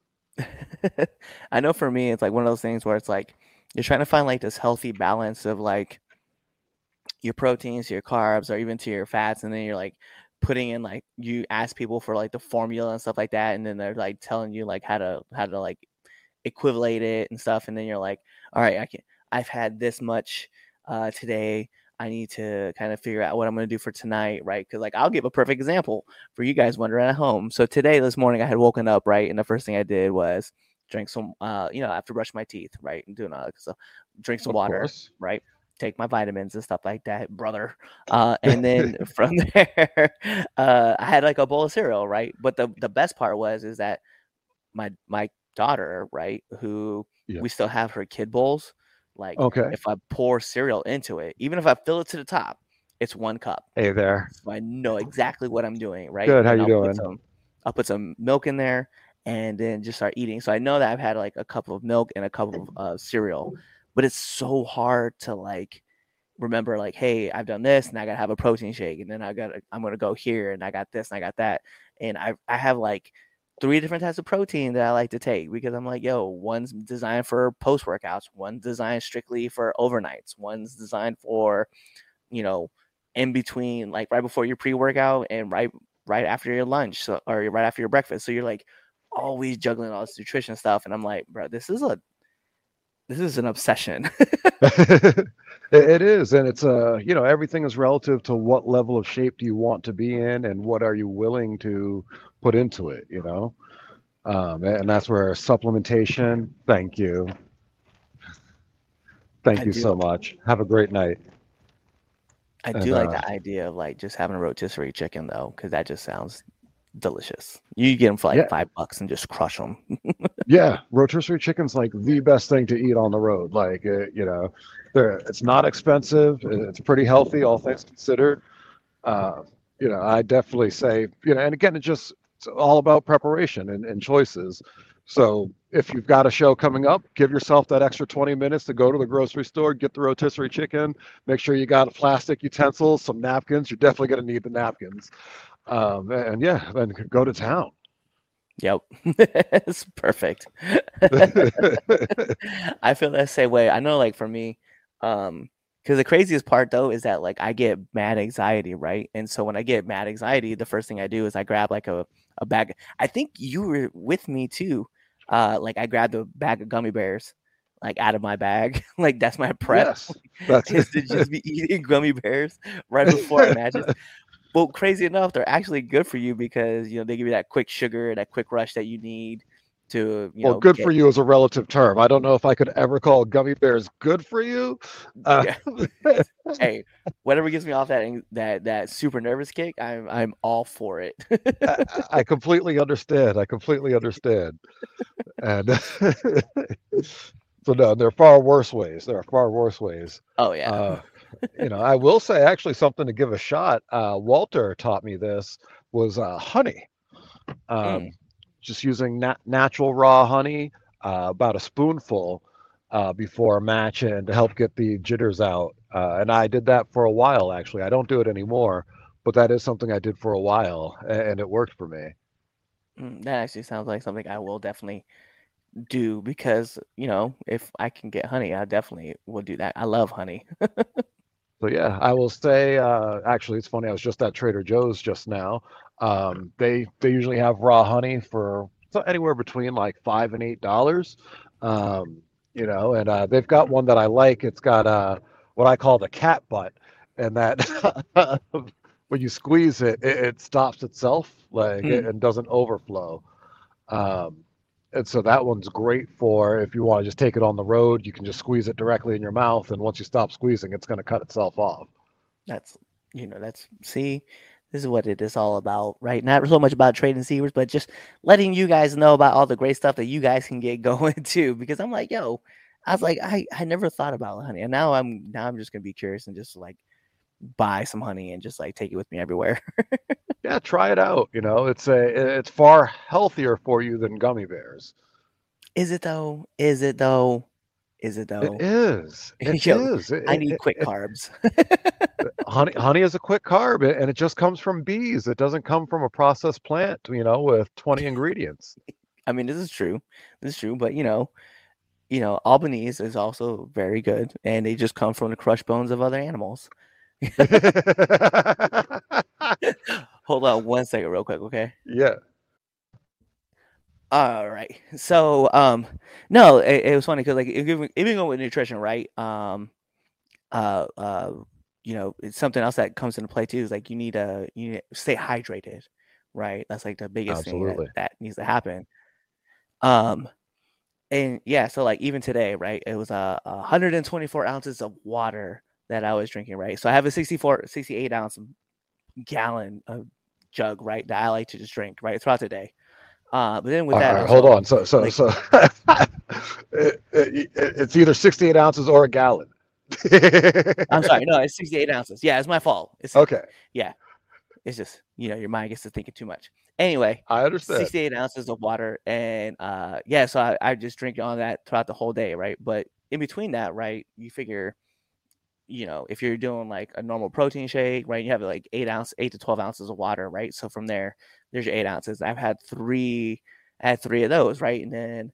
I know for me, it's like one of those things where it's like you're trying to find like this healthy balance of like your proteins, your carbs, or even to your fats, and then you're like putting in like you ask people for like the formula and stuff like that, and then they're like telling you like how to like equivalate it and stuff, and then you're like, all right, I've had this much today. I need to kind of figure out what I'm going to do for tonight, right? Because like I'll give a perfect example for you guys wondering at home. So this morning I had woken up, right, and the first thing I did was drink some, after brushing my teeth, right, and doing all that. So drink some Of water, course. right, take my vitamins and stuff like that, brother. And then from there, I had like a bowl of cereal, right. But the best part is that my daughter, right, who Yeah. we still have her kid bowls. Like, Okay. if I pour cereal into it, even if I fill it to the top, it's 1 cup. Hey there. So I know exactly what I'm doing, right? Good. How And you doing? I'll put some milk in there and then just start eating. So I know that I've had like a cup of milk and a cup of cereal, but it's so hard to like remember like, hey, I've done this and I gotta have a protein shake, and then I'm gonna go here and I got this and I got that, and I have like 3 different types of protein that I like to take because I'm like, yo, one's designed for post workouts, one's designed strictly for overnights, one's designed for, in between, like right before your pre-workout and right after your lunch, or right after your breakfast. So you're like always juggling all this nutrition stuff, and I'm like, bro, this is an obsession. It is, and it's everything is relative to what level of shape do you want to be in, and what are you willing to put into it, and that's where supplementation. Thank you so much. Have a great night. I do like the idea of like just having a rotisserie chicken though, because that just sounds delicious. You get them for like $5 and just crush them. Yeah, rotisserie chicken's like the best thing to eat on the road. Like, it's not expensive. It's pretty healthy, all things considered. I definitely say, and again, it's all about preparation and choices. So if you've got a show coming up, give yourself that extra 20 minutes to go to the grocery store, get the rotisserie chicken, make sure you got plastic utensils, some napkins. You're definitely going to need the napkins. And then go to town. Yep. It's perfect. I feel that same way. I know, like for me, Because the craziest part though is that like I get mad anxiety, right? And so when I get mad anxiety, the first thing I do is I grab like a bag. I think you were with me too. Like I grabbed a bag of gummy bears, like out of my bag. Like that's my prep Yes, that's is to just be eating gummy bears right before I matches. Well, crazy enough, they're actually good for you because they give you that quick sugar, that quick rush that you need to well, good get. for you is a relative term. I don't know if I could ever call gummy bears good for you. Yeah. Hey, whatever gets me off that super nervous kick, I'm all for it. I completely understand. I completely understand. And so no, there are far worse ways. There are far worse ways. Oh yeah. I will say actually something to give a shot. Walter taught me this was honey. Mm. Just using natural raw honey, about a spoonful before a match and to help get the jitters out. And I did that for a while, actually. I don't do it anymore, but that is something I did for a while, and it worked for me. That actually sounds like something I will definitely do because if I can get honey, I definitely will do that. I love honey. So yeah, I will say, actually, it's funny. I was just at Trader Joe's just now. They usually have raw honey for anywhere between like $5 and $8. And they've got one that I like. It's got what I call the cat butt, and that when you squeeze it, it stops itself, like and doesn't overflow. Um, and so that one's great for if you want to just take it on the road, you can just squeeze it directly in your mouth, and once you stop squeezing, it's going to cut itself off. That's see, this is what it is all about, right? Not so much about trading secrets, but just letting you guys know about all the great stuff that you guys can get going too. Because I'm like, I was like, I never thought about honey, and now I'm just gonna be curious and just like buy some honey and just like take it with me everywhere. Yeah, try it out. It's far healthier for you than gummy bears. Is it though? Is it though? Is it It though? is. It Yo, is. I need quick carbs. Honey is a quick carb, and it just comes from bees. It doesn't come from a processed plant, with 20 ingredients. I mean, this is true. This is true, but Albanese is also very good, and they just come from the crushed bones of other animals. Hold on one second, real quick, okay? Yeah. All right. So, no, it was funny because like even going with nutrition, right? It's something else that comes into play too. Is like you need to stay hydrated, right? That's like the biggest Absolutely. thing that needs to happen. And yeah, so like even today, right? It was 124 ounces of water that I was drinking, right? So I have a 68 ounce gallon of jug, right? That I like to just drink, right, throughout the day. But then with that, right, hold on. So it's either 68 ounces or a gallon. I'm sorry, no, it's 68 ounces. Yeah, it's my fault. Okay. Yeah, it's just your mind gets to thinking too much. Anyway, I understand. 68 ounces of water, and so I just drink on that throughout the whole day, right? But in between that, right, you figure, if you're doing like a normal protein shake, right, you have like 8 to 12 ounces of water, right? So from there's your 8 ounces. I've had three of those, right? And then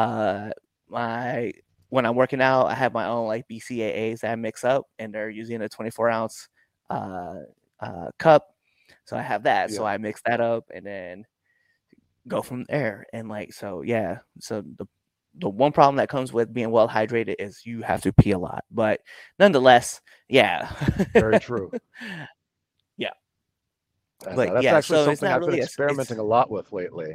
when I'm working out, I have my own like BCAAs that I mix up, and they're using a 24 ounce cup. So I have that. Yeah. So I mix that up and then go from there. And like, so yeah. So the one problem that comes with being well hydrated is you have to pee a lot. But nonetheless, yeah. Very true. Yeah. But that's actually something I've been experimenting a lot with lately.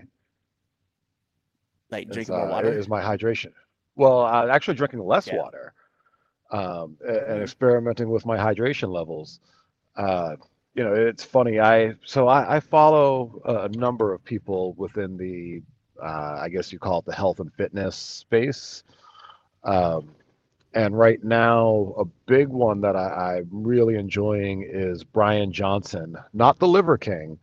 Like drinking more water? Is my hydration. Well, actually drinking less water and experimenting with my hydration levels. It's funny. I follow a number of people within the, I guess you call it the health and fitness space. And right now, a big one that I'm really enjoying is Brian Johnson, not the Liver King,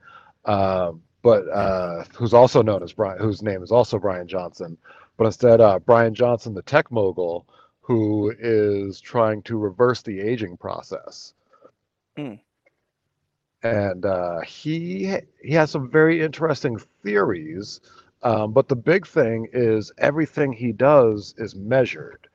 but who's also known as Brian, whose name is also Brian Johnson. But instead, Brian Johnson, the tech mogul, who is trying to reverse the aging process. And he has some very interesting theories, but the big thing is everything he does is measured.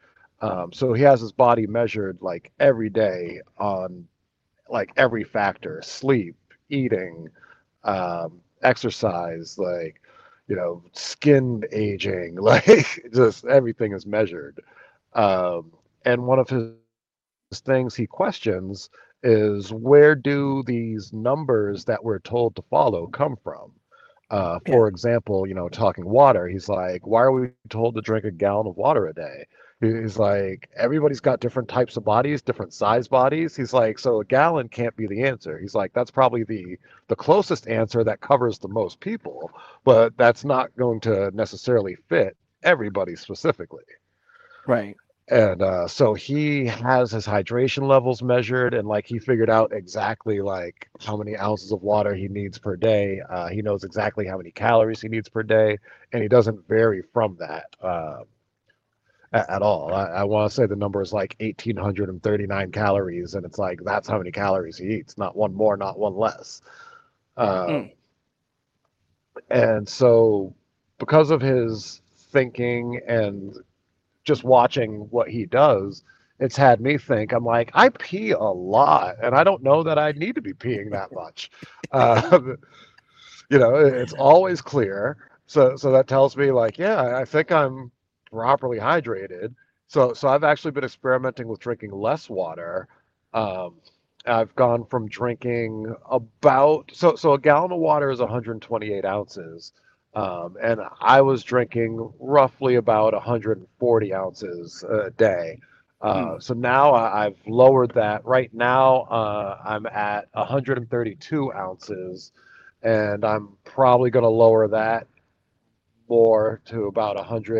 So he has his body measured like every day on like every factor: sleep, eating, exercise, like, skin aging, like just everything is measured. Um, and one of his things he questions is, where do these numbers that we're told to follow come from? Yeah. For example, talking water, he's like, why are we told to drink a gallon of water a day? He's like, everybody's got different types of bodies, different size bodies. He's like, so a gallon can't be the answer. He's like, that's probably the closest answer that covers the most people, but that's not going to necessarily fit everybody specifically. Right. And so he has his hydration levels measured, and like he figured out exactly like how many ounces of water he needs per day. He knows exactly how many calories he needs per day, and he doesn't vary from that at all. I want to say the number is like 1,839 calories, and it's like that's how many calories he eats, not one more, not one less. Mm. Um, and so, because of his thinking and just watching what he does, it's had me think, I'm like, I pee a lot, and I don't know that I need to be peeing that much. Uh, it's always clear. So that tells me, like, yeah, I think I'm properly hydrated. So I've actually been experimenting with drinking less water. Um, I've gone from drinking about, so a gallon of water is 128 ounces. And I was drinking roughly about 140 ounces a day. Mm. So now I've lowered that. Right now, I'm at 132 ounces, and I'm probably going to lower that more to about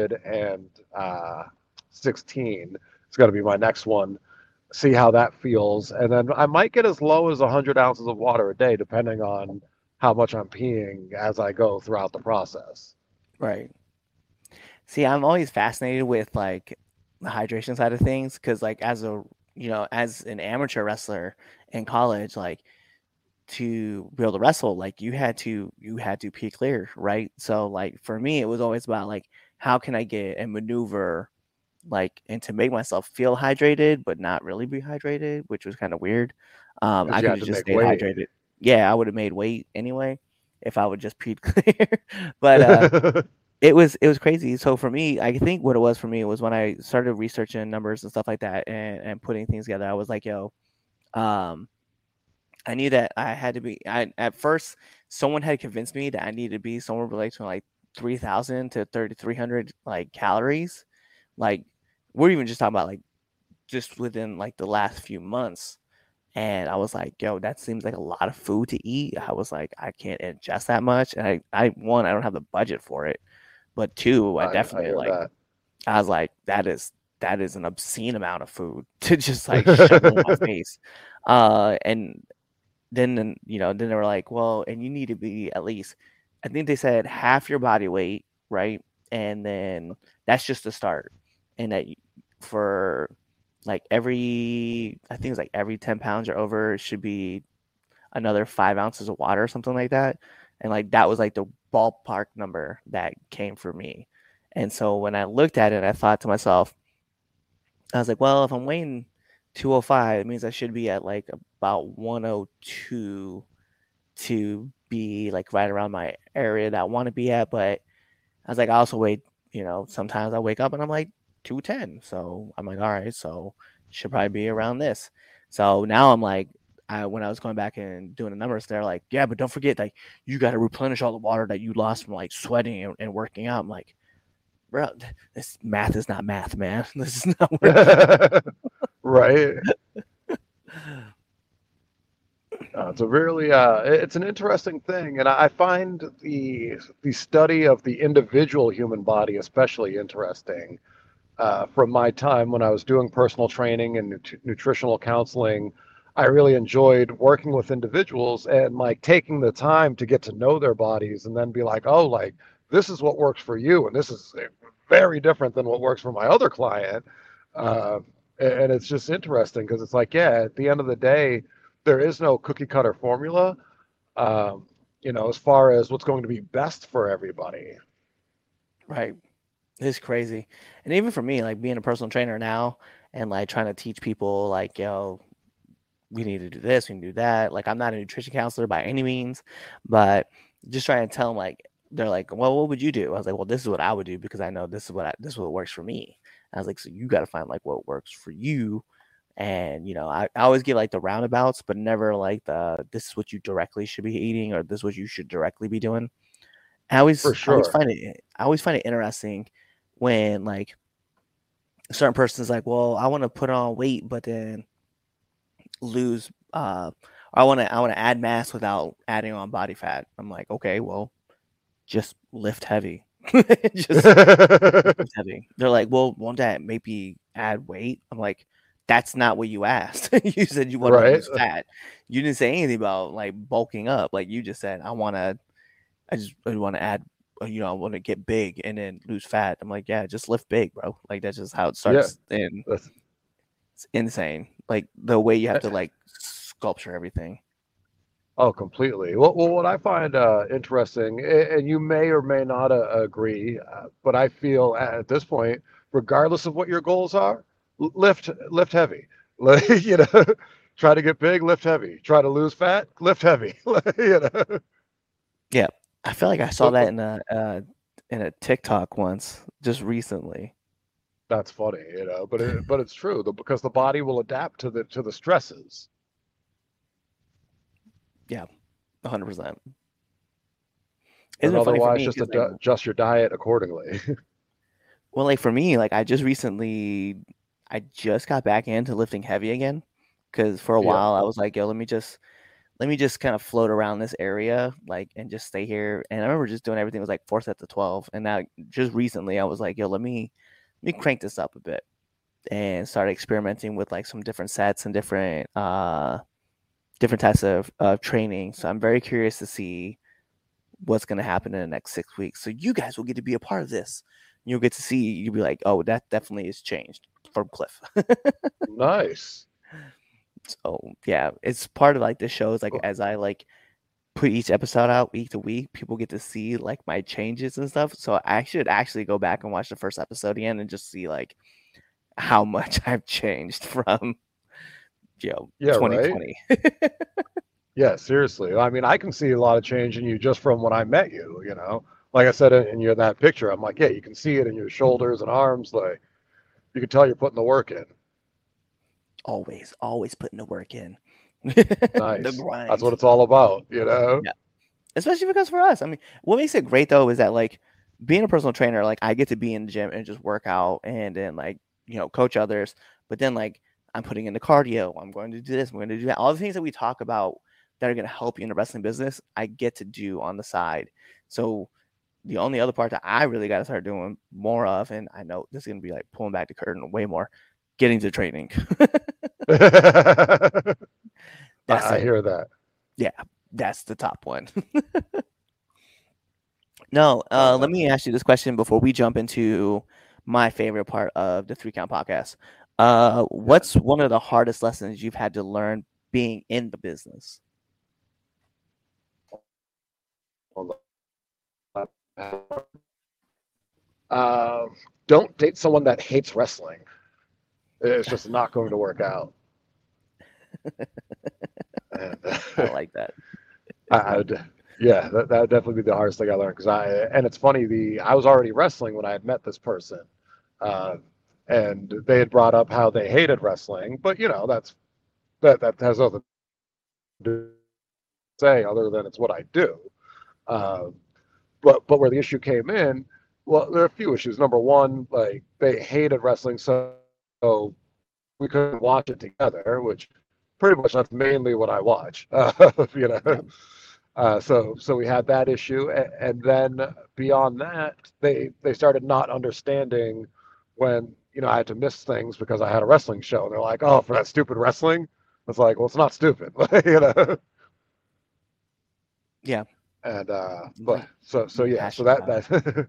116. It's going to be my next one. See how that feels, and then I might get as low as 100 ounces of water a day, depending on how much I'm peeing as I go throughout the process. Right. See, I'm always fascinated with like the hydration side of things because, like, as an amateur wrestler in college, like to be able to wrestle, like you had to pee clear, right? So, like for me, it was always about like how can I get and maneuver like and to make myself feel hydrated but not really be hydrated, which was kind of weird. Because I you could had have to just make stayed weight. hydrated. Yeah, I would have made weight anyway if I would just pee clear. But it was crazy. So for me, I think what it was for me was when I started researching numbers and stuff like that and putting things together, I was like, yo, um, I knew that I had to be. I at first someone had convinced me that I needed to be somewhere between like 3,000 to 3,300 like calories. Like we're even just talking about like just within like the last few months. And I was like, yo, that seems like a lot of food to eat. I was like, I can't ingest that much. And I don't have the budget for it. But two, I I definitely hear like, that. I was like, that is an obscene amount of food to just like shove in my face. And then they were like, well, and you need to be at least, I think they said half your body weight, right? And then that's just the start. And that for like I think it's like every 10 pounds or over, it should be another 5 ounces of water or something like that. And like that was like the ballpark number that came for me. And so when I looked at it, I thought to myself, I was like, well, if I'm weighing 205, it means I should be at like about 102 to be like right around my area that I want to be at. But I was like, I also weigh, sometimes I wake up and I'm like 210. So I'm like, all right, so should probably be around this. So now I'm like, when I was going back and doing the numbers, they're like, yeah, but don't forget, like, you got to replenish all the water that you lost from like sweating and working out. I'm like, bro, this math is not math, man. This is not working out. Right. It's a really it's an interesting thing, and I find the study of the individual human body especially interesting. From my time when I was doing personal training and nutritional counseling, I really enjoyed working with individuals and like taking the time to get to know their bodies and then be like, oh, like this is what works for you, and this is very different than what works for my other client. Uh, and it's just interesting because it's like, yeah, at the end of the day, there is no cookie cutter formula, as far as what's going to be best for everybody. Right. It's crazy. And even for me, like being a personal trainer now and like trying to teach people like, yo, we need to do this, we need to do that. Like I'm not a nutrition counselor by any means, but just trying to tell them like they're like, well, what would you do? I was like, well, this is what I would do because I know this is what works for me. I was like, so you got to find like what works for you. And I always give like the roundabouts, but never like the this is what you directly should be eating or this is what you should directly be doing. For I always sure. find it interesting when like a certain person's like, well, I want to put on weight, but then lose I want to add mass without adding on body fat. I'm like, okay, well, just lift heavy. just lift heavy. They're like, well, won't that maybe add weight? I'm like, that's not what you asked. You said you want to Right? lose fat. You didn't say anything about like bulking up. Like you just said, I want to add, I want to get big and then lose fat. I'm like, yeah, just lift big, bro. Like that's just how it Yeah. starts. And That's, it's insane. Like the way you have to like sculpture everything. oh, completely. Well, what I find interesting, and you may or may not agree, but I feel at this point, regardless of what your goals are, lift heavy. Like, try to get big, lift heavy. Try to lose fat, lift heavy. You know, Yeah, I feel like I saw but, that but in a TikTok once just recently. that's funny, but it's true because the body will adapt to the stresses. Yeah, 100%. And Isn't it funny for otherwise, me just because like, adjust your diet accordingly. well, like for me, like I just got back into lifting heavy again because for a Yeah. while I was like, yo, let me just kind of float around this area, like, and just stay here. And I remember just doing everything was like 4 sets of 12. And now just recently I was like, yo, let me crank this up a bit and start experimenting with like some different sets and different types of training. So I'm very curious to see what's going to happen in the next 6 weeks. So you guys will get to be a part of this. You'll get to see, you'll be like, oh, that definitely has changed from Cliff. Nice. So yeah, it's part of like the shows. Like as I like put each episode out week to week, people get to see like my changes and stuff. So I should actually go back and watch the first episode again and just see like how much I've changed from Yeah, right. 2020. Yeah, seriously. I mean, I can see a lot of change in you just from when I met you, Like I said in your that picture, I'm like, yeah, you can see it in your shoulders and arms. Like you can tell you're putting the work in. Always putting the work in. The Nice. That's grind. what it's all about. Yeah. Especially because for us, I mean, what makes it great though is that like being a personal trainer, like I get to be in the gym and just work out and then like, coach others, but then like I'm putting in the cardio, I'm going to do this, I'm going to do that. All the things that we talk about that are going to help you in the wrestling business, I get to do on the side. So the only other part that I really got to start doing more of, and I know this is going to be like pulling back the curtain way more, getting to training. That's I it. hear that. Yeah, that's the top one. No, let Uh, me ask you this question before we jump into my favorite part of the 3 Count podcast. yeah. What's one of the hardest lessons you've had to learn being in the business? Uh, don't date someone that hates wrestling. It's just not going to work out. And, I like that. I'd, yeah, that would definitely be the hardest thing I learned and it's funny, I was already wrestling when I had met this person, uh, and they had brought up how they hated wrestling, but that has nothing to say other than it's what I do. Uh, but where the issue came in, well, there are a few issues. Number one, like they hated wrestling, so we couldn't watch it together, which pretty much that's mainly what I watch. You know. Yeah. So we had that issue, and then beyond that, they started not understanding when I had to miss things because I had a wrestling show, and they're like, "Oh, for that stupid wrestling." It's like, well, it's not stupid, you know. Yeah. And but Like so be yeah, so passionate about it. that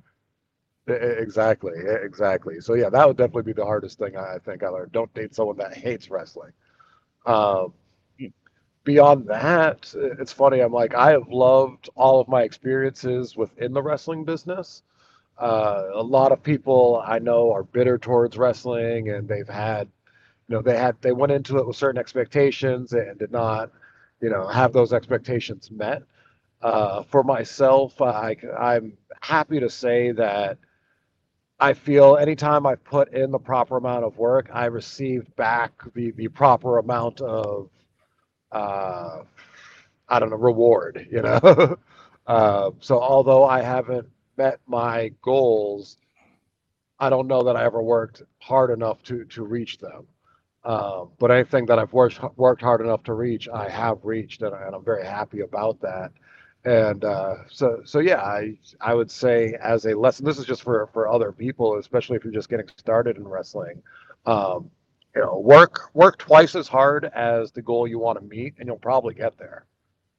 exactly. So yeah, that would definitely be the hardest thing I think I learned. Don't date someone that hates wrestling. Um, Beyond that, it's funny. I'm like, I have loved all of my experiences within the wrestling business. A lot of people I know are bitter towards wrestling, and they've had, they went into it with certain expectations and did not, have those expectations met. For myself, I'm happy to say that I feel anytime I put in the proper amount of work, I received back the proper amount of, uh, I don't know, reward, so although I haven't met my goals, I don't know that I ever worked hard enough to reach them. But anything that I've worked hard enough to reach, I have reached, and I'm very happy about that. And so yeah, I would say as a lesson, this is just for other people, especially if you're just getting started in wrestling. Um, work twice as hard as the goal you want to meet, and you'll probably get there.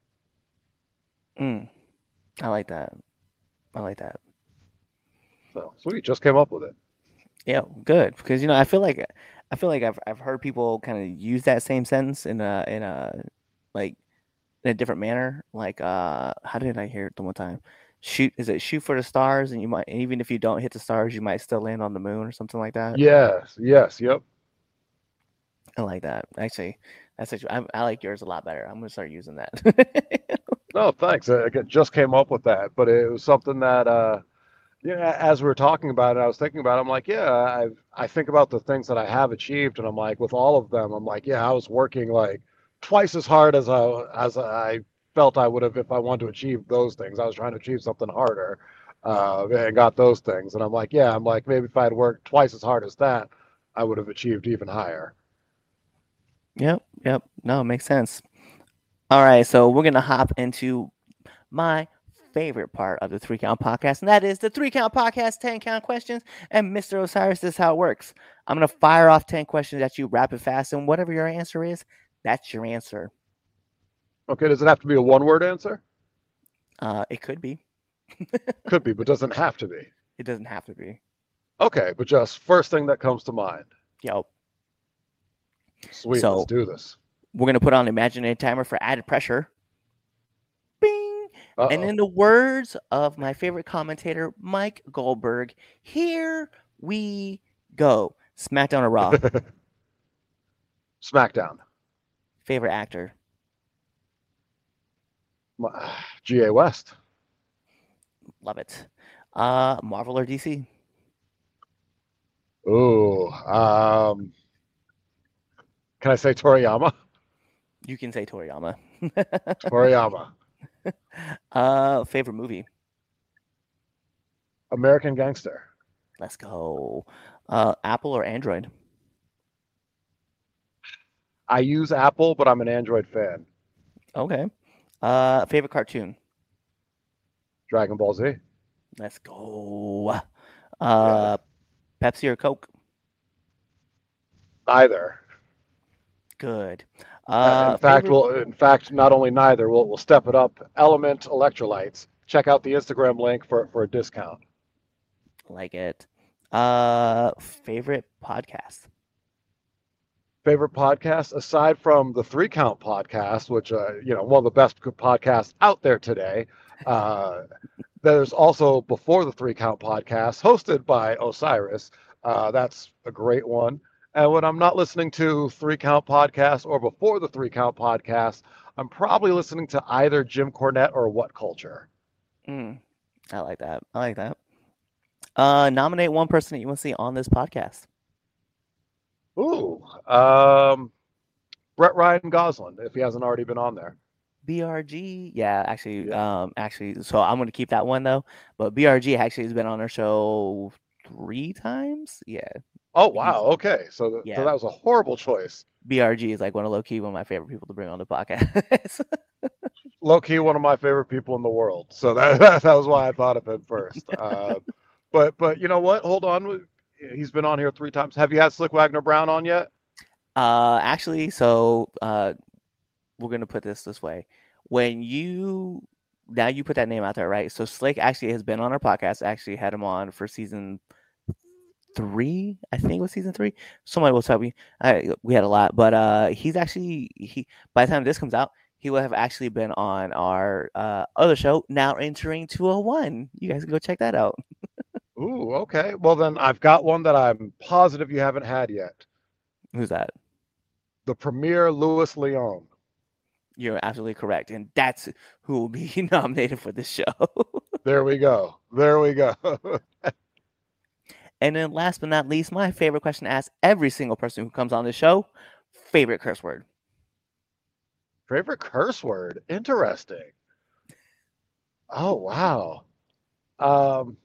Mm, I like that. I like that. So sweet, just came up with it. Yeah, good. Because I feel like I've heard people kind of use that same sentence in a like in a different manner. Like how did I hear it the one time? Shoot for the stars, and you might, even if you don't hit the stars, you might still land on the moon or something like that. Yes, yes, yep. I like that. Actually, I like yours a lot better. I'm gonna start using that. No, thanks. I just came up with that, but it was something that yeah, as we were talking about it, I was thinking about it. I'm like, yeah, I think about the things that I have achieved, and I'm like, with all of them, I'm like, yeah, I was working like twice as hard as I felt I would have if I wanted to achieve those things. I was trying to achieve something harder, and got those things. And I'm like, yeah, I'm like, maybe if I had worked twice as hard as that, I would have achieved even higher. Yep, yep. No, it makes sense. All right, so we're gonna hop into my favorite part of the Three Count Podcast, and that is the Three Count Podcast 10 count questions. And Mr. Osiris, this is how it works. I'm gonna fire off 10 questions at you rapid fast, and whatever your answer is, that's your answer. Okay, does it have to be a one-word answer? It could be. Could be, but doesn't have to be. It doesn't have to be. Okay, but just first thing that comes to mind. Yep. Sweet, let's So do this. we're gonna put on an imaginary timer for added pressure. Bing. And Uh-oh. in the words of my favorite commentator, Mike Goldberg, here we go. SmackDown or Raw? SmackDown. Favorite actor? GA West. Love it. Marvel or DC? Ooh. Can I say Toriyama? You can say Toriyama. Toriyama. Favorite movie? American Gangster. Let's go. Apple or Android? I use Apple, but I'm an Android fan. Okay. Favorite cartoon? Dragon Ball Z. Let's go. Yeah. Pepsi or Coke? Neither. Good. In fact, not only neither. We'll step it up. Element electrolytes. Check out the Instagram link for a discount. Like it. Favorite podcast? Favorite podcast aside from the Three Count podcast, which one of the best podcasts out there today. There's also Before the Three Count podcast, hosted by Osiris. That's a great one. And when I'm not listening to Three Count podcast or Before the Three Count podcast, I'm probably listening to either Jim Cornette or What Culture. I like that. I like that. Nominate one person that you want to see on this podcast. Ooh, Brett Ryan Goslin, if he hasn't already been on there. BRG, yeah, actually, so I'm gonna keep that one though. But BRG actually has been on our show 3 times. Yeah. Oh wow, okay. So Yeah. so that was a horrible choice. BRG is like one of my favorite people to bring on the podcast. Low key, one of my favorite people in the world. So that was why I thought of him first. But you know what? Hold on. He's been on here 3 times. Have you had Slick Wagner Brown on yet? Actually, so we're gonna put this way. When you put that name out there, right? So Slick actually has been on our podcast. Actually had him on for season 3. I think it was season 3. Somebody will tell me. We had a lot, but he's actually by the time this comes out, he will have actually been on our other show, Now Entering 201. You guys can go check that out. Ooh, okay. Well, then I've got one that I'm positive you haven't had yet. Who's that? The Premier Louis Leon. You're absolutely correct, and that's who will be nominated for this show. There we go. There we go. And then, last but not least, my favorite question to ask every single person who comes on the show: favorite curse word. Favorite curse word? Interesting. Oh, wow. Um,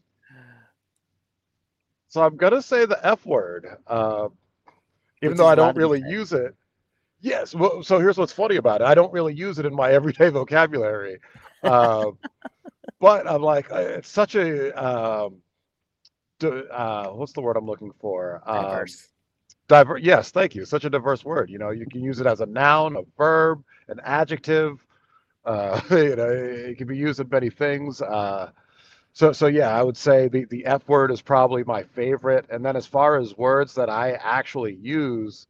so I'm gonna say the F word, even Which though is I allowed don't to be really said. use it. Yes. Well, so here's what's funny about it. I don't really use it in my everyday vocabulary, uh, but I'm like, it's such a what's the word I'm looking for? Diverse. Yes, thank you. Such a diverse word. You know, you can use it as a noun, a verb, an adjective. It can be used in many things. So yeah, I would say the F word is probably my favorite. And then as far as words that I actually use,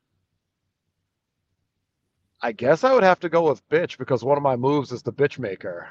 I guess I would have to go with bitch because one of my moves is the bitch maker.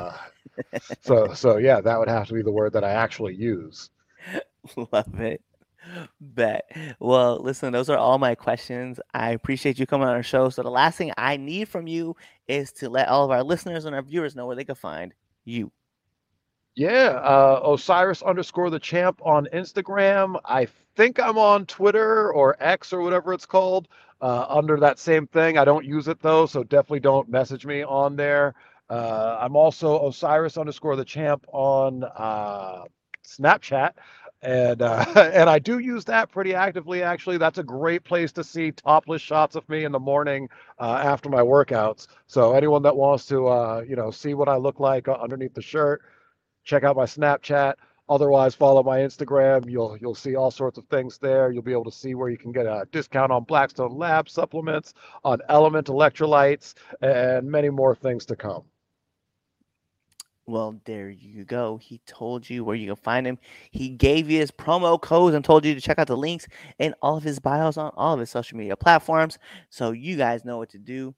So yeah, that would have to be the word that I actually use. Love it. Bet. Well, listen, those are all my questions. I appreciate you coming on our show. So the last thing I need from you is to let all of our listeners and our viewers know where they can find you. Yeah, Osiris underscore the champ on Instagram. I think I'm on Twitter or X or whatever it's called, under that same thing. I don't use it though, so definitely don't message me on there. I'm also Osiris underscore the champ on Snapchat. And and I do use that pretty actively, actually. That's a great place to see topless shots of me in the morning after my workouts. So anyone that wants to, see what I look like underneath the shirt, check out my Snapchat. Otherwise, follow my Instagram. You'll see all sorts of things there. You'll be able to see where you can get a discount on Blackstone Lab supplements, on Element electrolytes, and many more things to come. Well, there you go. He told you where you can find him. He gave you his promo codes and told you to check out the links in all of his bios on all of his social media platforms. So you guys know what to do.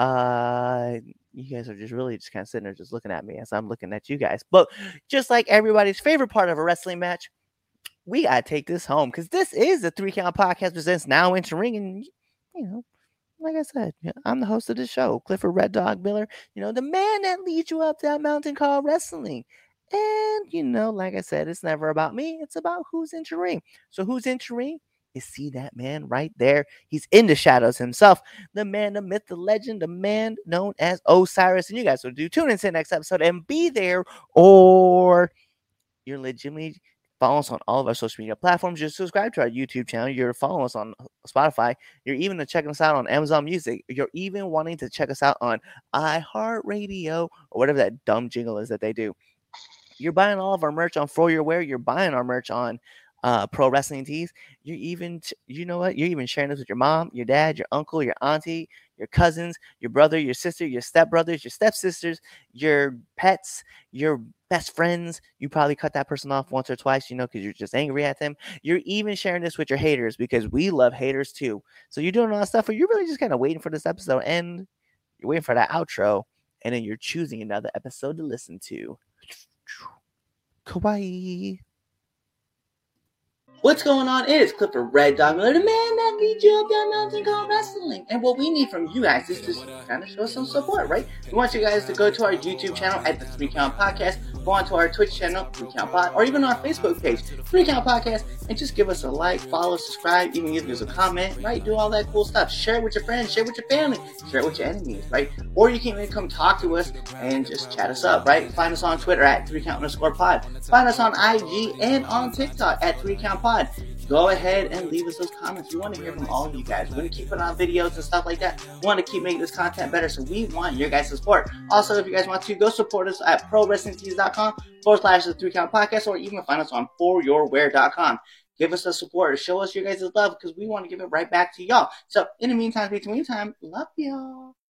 You guys are just really just kind of sitting there just looking at me as I'm looking at you guys. But just like everybody's favorite part of a wrestling match, we gotta take this home because this is the 3 Count Podcast presents Now Entering, and like I said, I'm the host of the show, Clifford Red Dog Miller, the man that leads you up that mountain called wrestling. And, like I said, it's never about me. It's about who's entering. So who's entering? You see that man right there. He's in the shadows himself. The man, the myth, the legend, the man known as Osiris. And you guys will tune into the next episode and be there, or you're legitimately follow us on all of our social media platforms. You're subscribed to our YouTube channel. You're following us on Spotify. You're even checking us out on Amazon Music. You're even wanting to check us out on iHeartRadio or whatever that dumb jingle is that they do. You're buying all of our merch on For Your Wear. You're buying our merch on Pro Wrestling Tees. You're even, You're even sharing this with your mom, your dad, your uncle, your auntie, your cousins, your brother, your sister, your stepbrothers, your stepsisters, your pets, your best friends. You probably cut that person off once or twice, because you're just angry at them. You're even sharing this with your haters because we love haters too. So you're doing all that stuff, or you're really just kind of waiting for this episode and you're waiting for that outro, and then you're choosing another episode to listen to. Kawaii. What's going on? It is Clifford Red Dog Miller, the man that leads you up that mountain called wrestling. And what we need from you guys is just kind of show some support, right? We want you guys to go to our YouTube channel at the 3 Count Podcast, go on to our Twitch channel, 3 Count Pod, or even our Facebook page, 3 Count Podcast, and just give us a like, follow, subscribe, even give us a comment, right? Do all that cool stuff. Share it with your friends, share it with your family, share it with your enemies, right? Or you can even come talk to us and just chat us up, right? Find us on Twitter at 3Count_pod. Find us on IG and on TikTok at 3 Count Pod. Go ahead and leave us those comments. We want to hear from all of you guys. We're going to keep putting on videos and stuff like that. We want to keep making this content better, so we want your guys' support. Also, if you guys want to, go support us at ProWrestlingTees.com/the 3 Count Podcast, or even find us on ForYourWear.com. Give us the support. Show us your guys' love because we want to give it right back to y'all. So, in the meantime, love y'all.